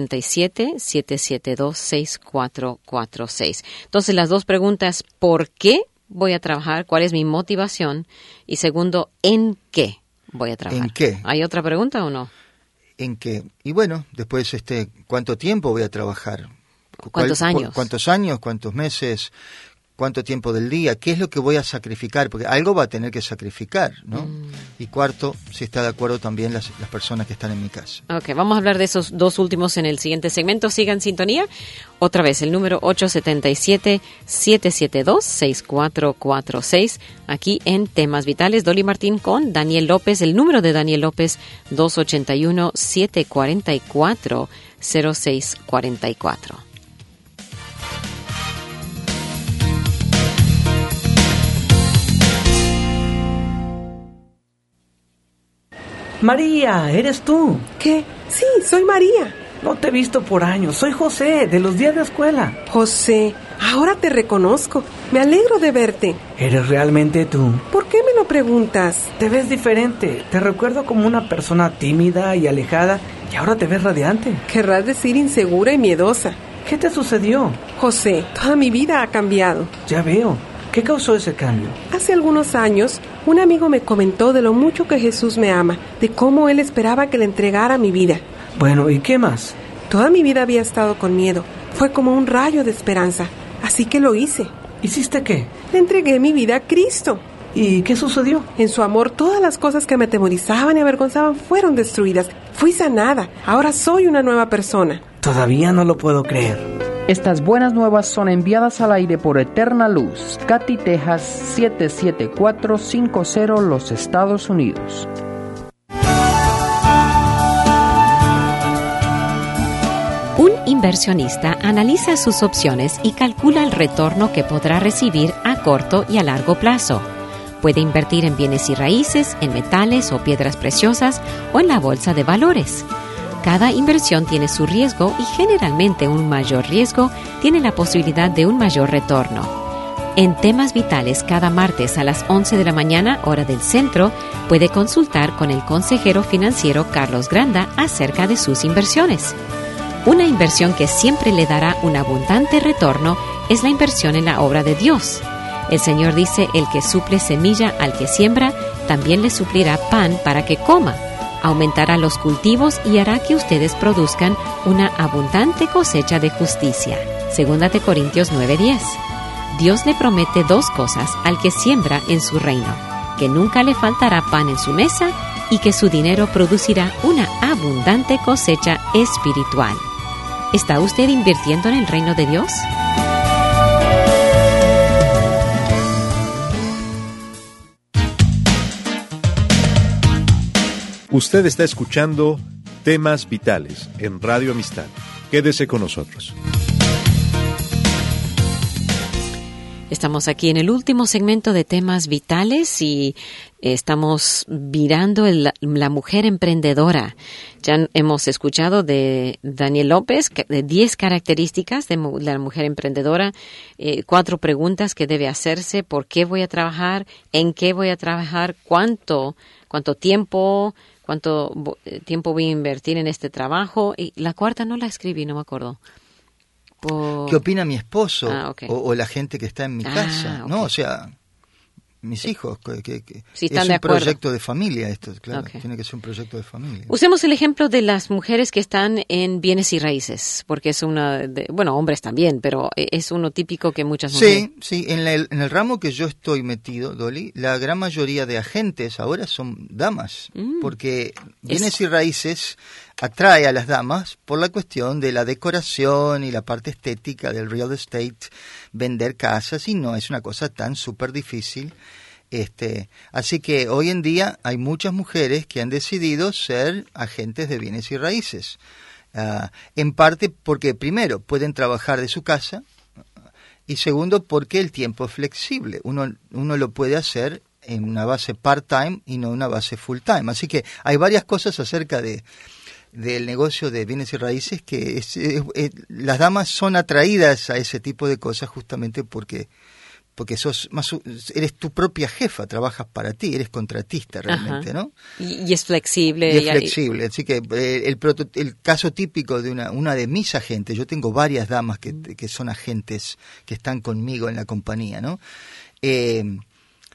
877-772-6446. Entonces, las dos preguntas: ¿por qué voy a trabajar? ¿Cuál es mi motivación? Y segundo, ¿en qué voy a trabajar? ¿En qué? ¿Hay otra pregunta o no? ¿En qué? Y bueno, después, ¿cuánto tiempo voy a trabajar? ¿Cuántos años? ¿Cuántos años? ¿Cuántos meses? cuánto tiempo del día, qué es lo que voy a sacrificar, porque algo va a tener que sacrificar, ¿no? Y cuarto, si está de acuerdo también las personas que están en mi casa. Ok, vamos a hablar de esos dos últimos en el siguiente segmento. Sigan sintonía. Otra vez, el número 877-772-6446, aquí en Temas Vitales. Dolly Martín con Daniel López. El número de Daniel López, 281-744-0644. María, ¿eres tú? ¿Qué? Sí, soy María. No te he visto por años. Soy José, de los días de escuela. José, ahora te reconozco. Me alegro de verte. ¿Eres realmente tú? ¿Por qué me lo preguntas? Te ves diferente. Te recuerdo como una persona tímida y alejada, y ahora te ves radiante. Querrás decir insegura y miedosa. ¿Qué te sucedió? José, toda mi vida ha cambiado. Ya veo. ¿Qué causó ese cambio? Hace algunos años, un amigo me comentó de lo mucho que Jesús me ama, de cómo Él esperaba que le entregara mi vida. Bueno, ¿y qué más? Toda mi vida había estado con miedo. Fue como un rayo de esperanza. Así que lo hice. ¿Hiciste qué? Le entregué mi vida a Cristo. ¿Y qué sucedió? En su amor, todas las cosas que me atemorizaban y avergonzaban fueron destruidas. Fui sanada. Ahora soy una nueva persona. Todavía no lo puedo creer. Estas buenas nuevas son enviadas al aire por Eterna Luz, Katy, Texas 77450, los Estados Unidos. Un inversionista analiza sus opciones y calcula el retorno que podrá recibir a corto y a largo plazo. Puede invertir en bienes y raíces, en metales o piedras preciosas o en la bolsa de valores. Cada inversión tiene su riesgo y generalmente un mayor riesgo tiene la posibilidad de un mayor retorno. En Temas Vitales, cada martes a las 11 de la mañana, hora del centro, puede consultar con el consejero financiero Carlos Granda acerca de sus inversiones. Una inversión que siempre le dará un abundante retorno es la inversión en la obra de Dios. El Señor dice, el que suple semilla al que siembra, también le suplirá pan para que coma. Aumentará los cultivos y hará que ustedes produzcan una abundante cosecha de justicia. 2 Corintios 9:10. Dios le promete dos cosas al que siembra en su reino: que nunca le faltará pan en su mesa y que su dinero producirá una abundante cosecha espiritual. ¿Está usted invirtiendo en el reino de Dios? Usted está escuchando Temas Vitales en Radio Amistad. Quédese con nosotros. Estamos aquí en el último segmento de Temas Vitales y estamos mirando la mujer emprendedora. Ya hemos escuchado de Daniel López, de 10 características de la mujer emprendedora, 4 preguntas que debe hacerse: ¿por qué voy a trabajar? ¿En qué voy a trabajar? ¿Cuánto tiempo? ¿Cuánto tiempo voy a invertir en este trabajo? Y la cuarta no la escribí, no me acuerdo. ¿Qué opina mi esposo? Okay. o la gente que está en mi casa? Okay. ¿No? O sea, mis hijos, que si están es de un acuerdo. Proyecto de familia esto, claro, Okay. Tiene que ser un proyecto de familia. Usemos el ejemplo de las mujeres que están en bienes y raíces, porque es hombres también, pero es uno típico que muchas mujeres... Sí, en el ramo que yo estoy metido, Dolly, la gran mayoría de agentes ahora son damas, porque bienes y raíces atrae a las damas por la cuestión de la decoración y la parte estética del real estate, vender casas, y no es una cosa tan súper difícil. Así que hoy en día hay muchas mujeres que han decidido ser agentes de bienes y raíces. En parte porque, primero, pueden trabajar de su casa, y segundo, porque el tiempo es flexible. Uno lo puede hacer en una base part-time y no en una base full-time. Así que hay varias cosas acerca del negocio de bienes y raíces que las damas son atraídas a ese tipo de cosas justamente porque eres tu propia jefa, trabajas para ti, eres contratista realmente. Ajá. ¿No? Y es flexible. Y es flexible, así que el caso típico de una de mis agentes, yo tengo varias damas que son agentes que están conmigo en la compañía, ¿no?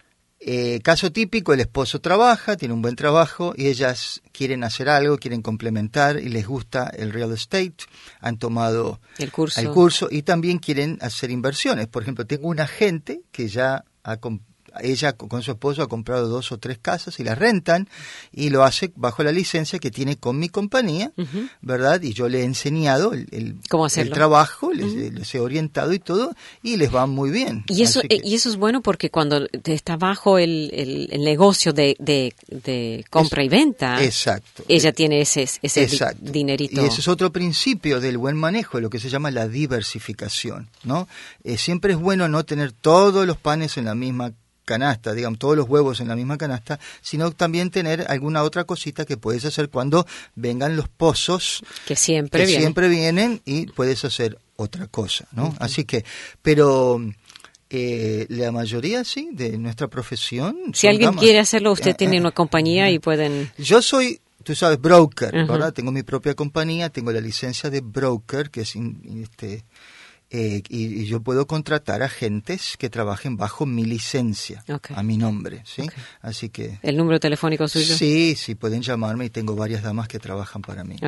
Caso típico, el esposo trabaja, tiene un buen trabajo y ellas quieren hacer algo, quieren complementar y les gusta el real estate, han tomado el curso y también quieren hacer inversiones. Por ejemplo, tengo una agente que ya ella con su esposo ha comprado 2 o 3 casas y las rentan y lo hace bajo la licencia que tiene con mi compañía, ¿verdad? Y yo le he enseñado el trabajo, les he orientado y todo y les va muy bien. Y eso es bueno porque cuando está bajo el negocio de compra y venta, exacto, ella tiene ese dinerito. Y ese es otro principio del buen manejo, lo que se llama la diversificación, ¿no? Siempre es bueno no tener todos los panes en la misma canasta, digamos, todos los huevos en la misma canasta, sino también tener alguna otra cosita que puedes hacer cuando vengan los pozos que siempre vienen y puedes hacer otra cosa, ¿no? Así que, pero la mayoría sí de nuestra profesión, si alguien quiere hacerlo, usted tiene una compañía y pueden. Yo soy, tú sabes, broker, ¿verdad? Tengo mi propia compañía, tengo la licencia de broker, que es y yo puedo contratar agentes que trabajen bajo mi licencia, a mi nombre, ¿sí? Así que... ¿El número telefónico suyo? Sí, pueden llamarme y tengo varias damas que trabajan para mí, ¿no?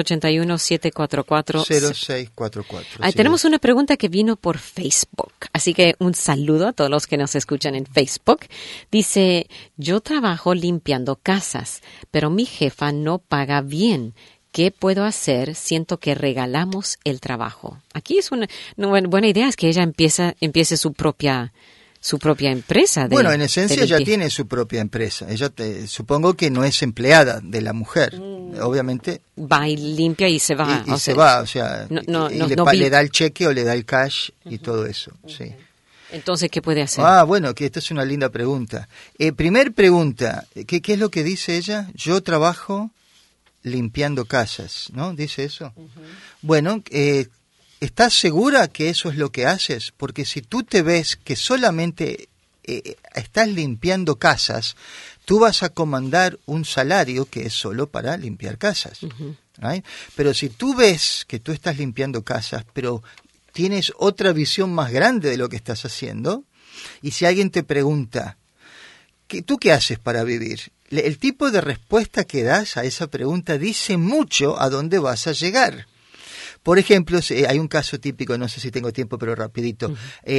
281-744-0644. Tenemos una pregunta que vino por Facebook, así que un saludo a todos los que nos escuchan en Facebook. Dice, yo trabajo limpiando casas, pero mi jefa no paga bien. ¿Qué puedo hacer? Siento que regalamos el trabajo. Aquí es una buena idea, es que ella empiece su propia empresa. Bueno, en esencia ella tiene su propia empresa. Ella supongo que no es empleada de la mujer. Obviamente. Va y limpia y se va. Le da el cheque o le da el cash y todo eso. Sí. Entonces, ¿qué puede hacer? Bueno, que esta es una linda pregunta. Primer pregunta, ¿qué es lo que dice ella? Yo trabajo limpiando casas, ¿no? ¿Dice eso? Bueno, ¿estás segura que eso es lo que haces? Porque si tú te ves que solamente estás limpiando casas, tú vas a comandar un salario que es solo para limpiar casas. ¿Right? Pero si tú ves que tú estás limpiando casas, pero tienes otra visión más grande de lo que estás haciendo, y si alguien te pregunta, ¿tú qué haces para vivir? El tipo de respuesta que das a esa pregunta dice mucho a dónde vas a llegar. Por ejemplo, hay un caso típico, no sé si tengo tiempo, pero rapidito.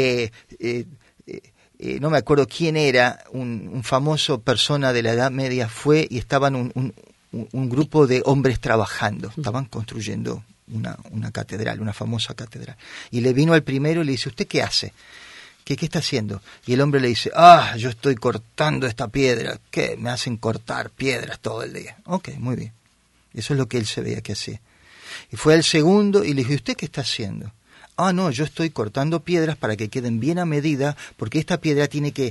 No me acuerdo quién era, un famoso persona de la Edad Media fue y estaban un grupo de hombres trabajando. Estaban construyendo una catedral, una famosa catedral. Y le vino al primero y le dice, ¿usted qué hace? ¿Qué está haciendo? Y el hombre le dice, yo estoy cortando esta piedra. ¿Qué? Me hacen cortar piedras todo el día. Ok, muy bien. Eso es lo que él se veía que hacía. Y fue al segundo y le dijo, ¿y usted qué está haciendo? No, yo estoy cortando piedras para que queden bien a medida, porque esta piedra tiene que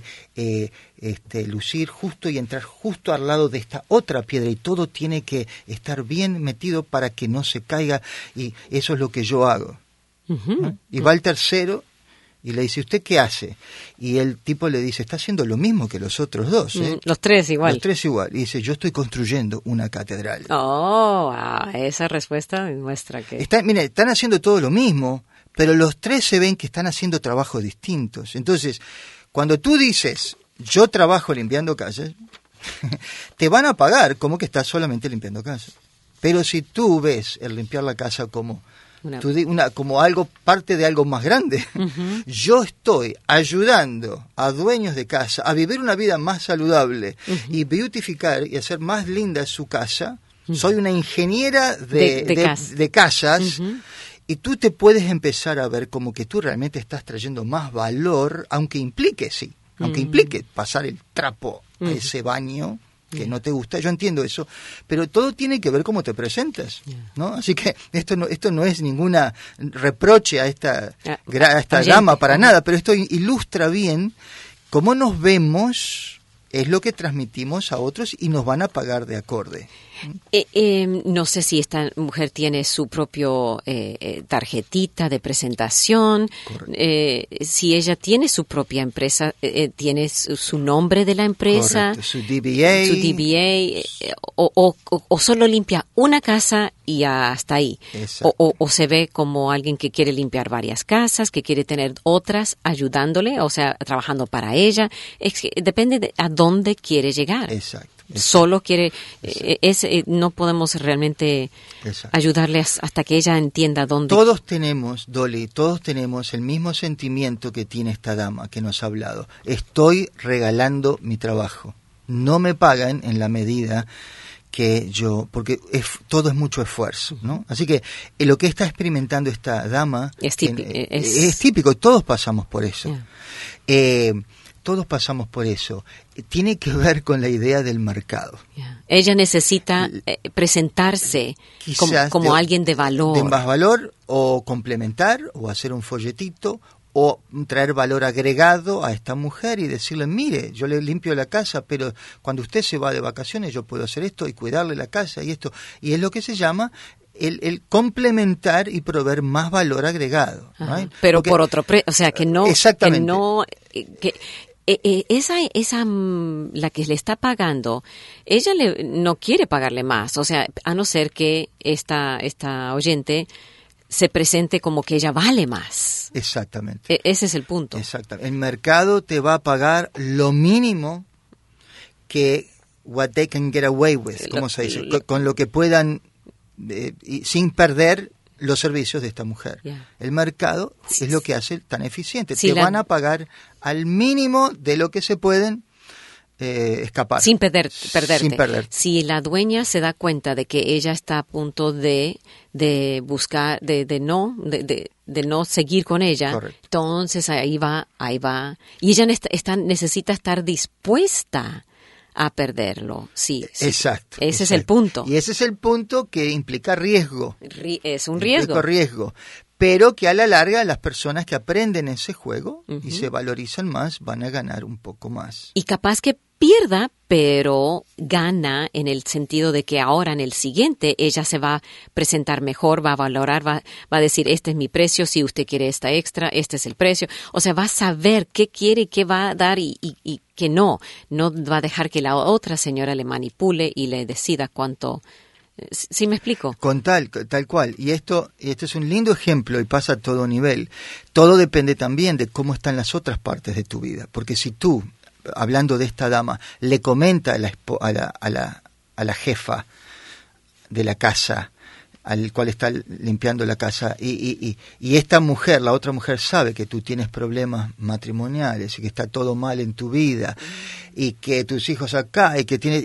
lucir justo y entrar justo al lado de esta otra piedra, y todo tiene que estar bien metido para que no se caiga, y eso es lo que yo hago. Y va el tercero y le dice, ¿usted qué hace? Y el tipo le dice, está haciendo lo mismo que los otros dos. Los tres igual. Los tres igual. Y dice, yo estoy construyendo una catedral. Esa respuesta demuestra que... Están haciendo todo lo mismo, pero los tres se ven que están haciendo trabajos distintos. Entonces, cuando tú dices, yo trabajo limpiando casas, te van a pagar como que estás solamente limpiando casas. Pero si tú ves el limpiar la casa como... como algo, parte de algo más grande. Yo estoy ayudando a dueños de casa a vivir una vida más saludable y beautificar y hacer más linda su casa. Soy una ingeniera de casas. Y tú te puedes empezar a ver como que tú realmente estás trayendo más valor, aunque implique pasar el trapo a ese baño que no te gusta, yo entiendo eso, pero todo tiene que ver cómo te presentas, ¿no? Así que esto no es ninguna reproche a esta dama para nada, pero esto ilustra bien cómo nos vemos, es lo que transmitimos a otros y nos van a pagar de acorde. No sé si esta mujer tiene su propio tarjetita de presentación. Si ella tiene su propia empresa, tiene su nombre de la empresa. Correcto, su DBA. O solo limpia una casa y hasta ahí. O se ve como alguien que quiere limpiar varias casas, que quiere tener otras ayudándole, o sea, trabajando para ella. Depende de a dónde quiere llegar. Exacto. Solo quiere, no podemos realmente ayudarle hasta que ella entienda dónde. Todos tenemos, Dolly, todos tenemos el mismo sentimiento que tiene esta dama que nos ha hablado. Estoy regalando mi trabajo. No me pagan en la medida que yo, porque todo es mucho esfuerzo, ¿no? Así que lo que está experimentando esta dama es típico, todos pasamos por eso. Todos pasamos por eso. Tiene que ver con la idea del mercado. Ella necesita presentarse como alguien de valor. De más valor, o complementar, o hacer un folletito, o traer valor agregado a esta mujer y decirle, mire, yo le limpio la casa, pero cuando usted se va de vacaciones yo puedo hacer esto y cuidarle la casa y esto. Y es lo que se llama el complementar y proveer más valor agregado. ¿No? Pero porque, por otro o sea, que no... Exactamente. Esa la que le está pagando, ella no quiere pagarle más, o sea, a no ser que esta oyente se presente como que ella vale más. Exactamente. Ese es el punto. Exactamente. El mercado te va a pagar lo mínimo que what they can get away with, como se dice, con lo que puedan, sin perder los servicios de esta mujer. El mercado es lo que hace tan eficiente. Te van a pagar al mínimo de lo que se pueden escapar. Sin perderte. Sin perder. Si la dueña se da cuenta de que ella está a punto de buscar, de no seguir con ella, correcto, entonces ahí va. Y ella necesita estar dispuesta a perderlo. Sí. Exacto. Ese es el punto. Y ese es el punto que implica riesgo. Es un riesgo. Implica riesgo. Pero que a la larga las personas que aprenden ese juego y se valorizan más van a ganar un poco más. Y capaz que pierda, pero gana en el sentido de que ahora en el siguiente ella se va a presentar mejor, va a valorar, va a decir, este es mi precio, si usted quiere esta extra, este es el precio. O sea, va a saber qué quiere, qué va a dar y que no va a dejar que la otra señora le manipule y le decida cuánto. ¿Sí me explico? Con tal cual. Y esto es un lindo ejemplo y pasa a todo nivel. Todo depende también de cómo están las otras partes de tu vida. Porque si tú, hablando de esta dama, le comenta a la jefa de la casa, al cual está limpiando la casa, y esta mujer, la otra mujer, sabe que tú tienes problemas matrimoniales y que está todo mal en tu vida y que tus hijos acá y que tienes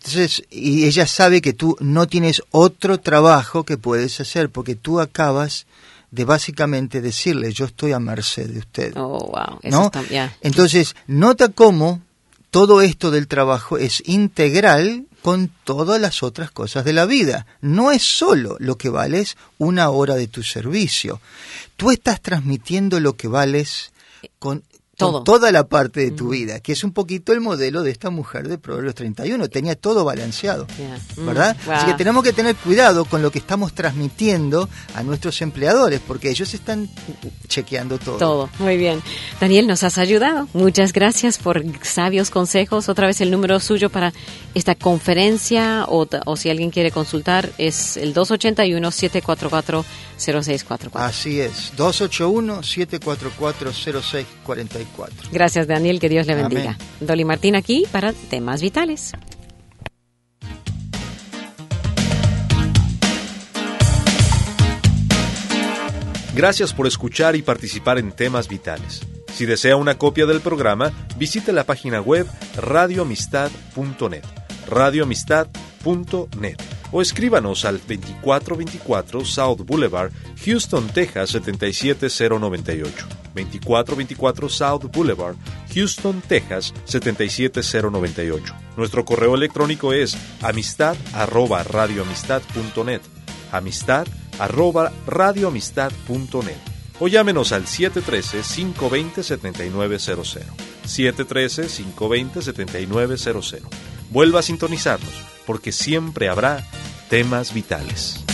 y ella sabe que tú no tienes otro trabajo que puedes hacer porque tú acabas de básicamente decirle, yo estoy a merced de usted. Oh, wow. Eso ¿no? está, yeah. Entonces, nota cómo todo esto del trabajo es integral con todas las otras cosas de la vida. No es solo lo que vales una hora de tu servicio. Tú estás transmitiendo lo que vales con toda la parte de tu vida, que es un poquito el modelo de esta mujer de Proverbios 31. Tenía todo balanceado, ¿verdad? Wow. Así que tenemos que tener cuidado con lo que estamos transmitiendo a nuestros empleadores, porque ellos están chequeando todo. Todo, muy bien. Daniel, nos has ayudado. Muchas gracias por sabios consejos. Otra vez el número suyo para esta conferencia o si alguien quiere consultar es el 281-744-0644. Así es, 281-744-0644. Gracias, Daniel, que Dios le bendiga. Amén. Dolly Martín aquí para Temas Vitales. Gracias por escuchar y participar en Temas Vitales. Si desea una copia del programa, visite la página web radioamistad.net, radioamistad.net, o escríbanos al 2424 South Boulevard, Houston, Texas 77098. 2424 South Boulevard, Houston, Texas 77098. Nuestro correo electrónico es amistad@radioamistad.net, amistad@radioamistad.net, o llámenos al 713-520-7900, 713-520-7900. Vuelva a sintonizarnos, porque siempre habrá Temas Vitales.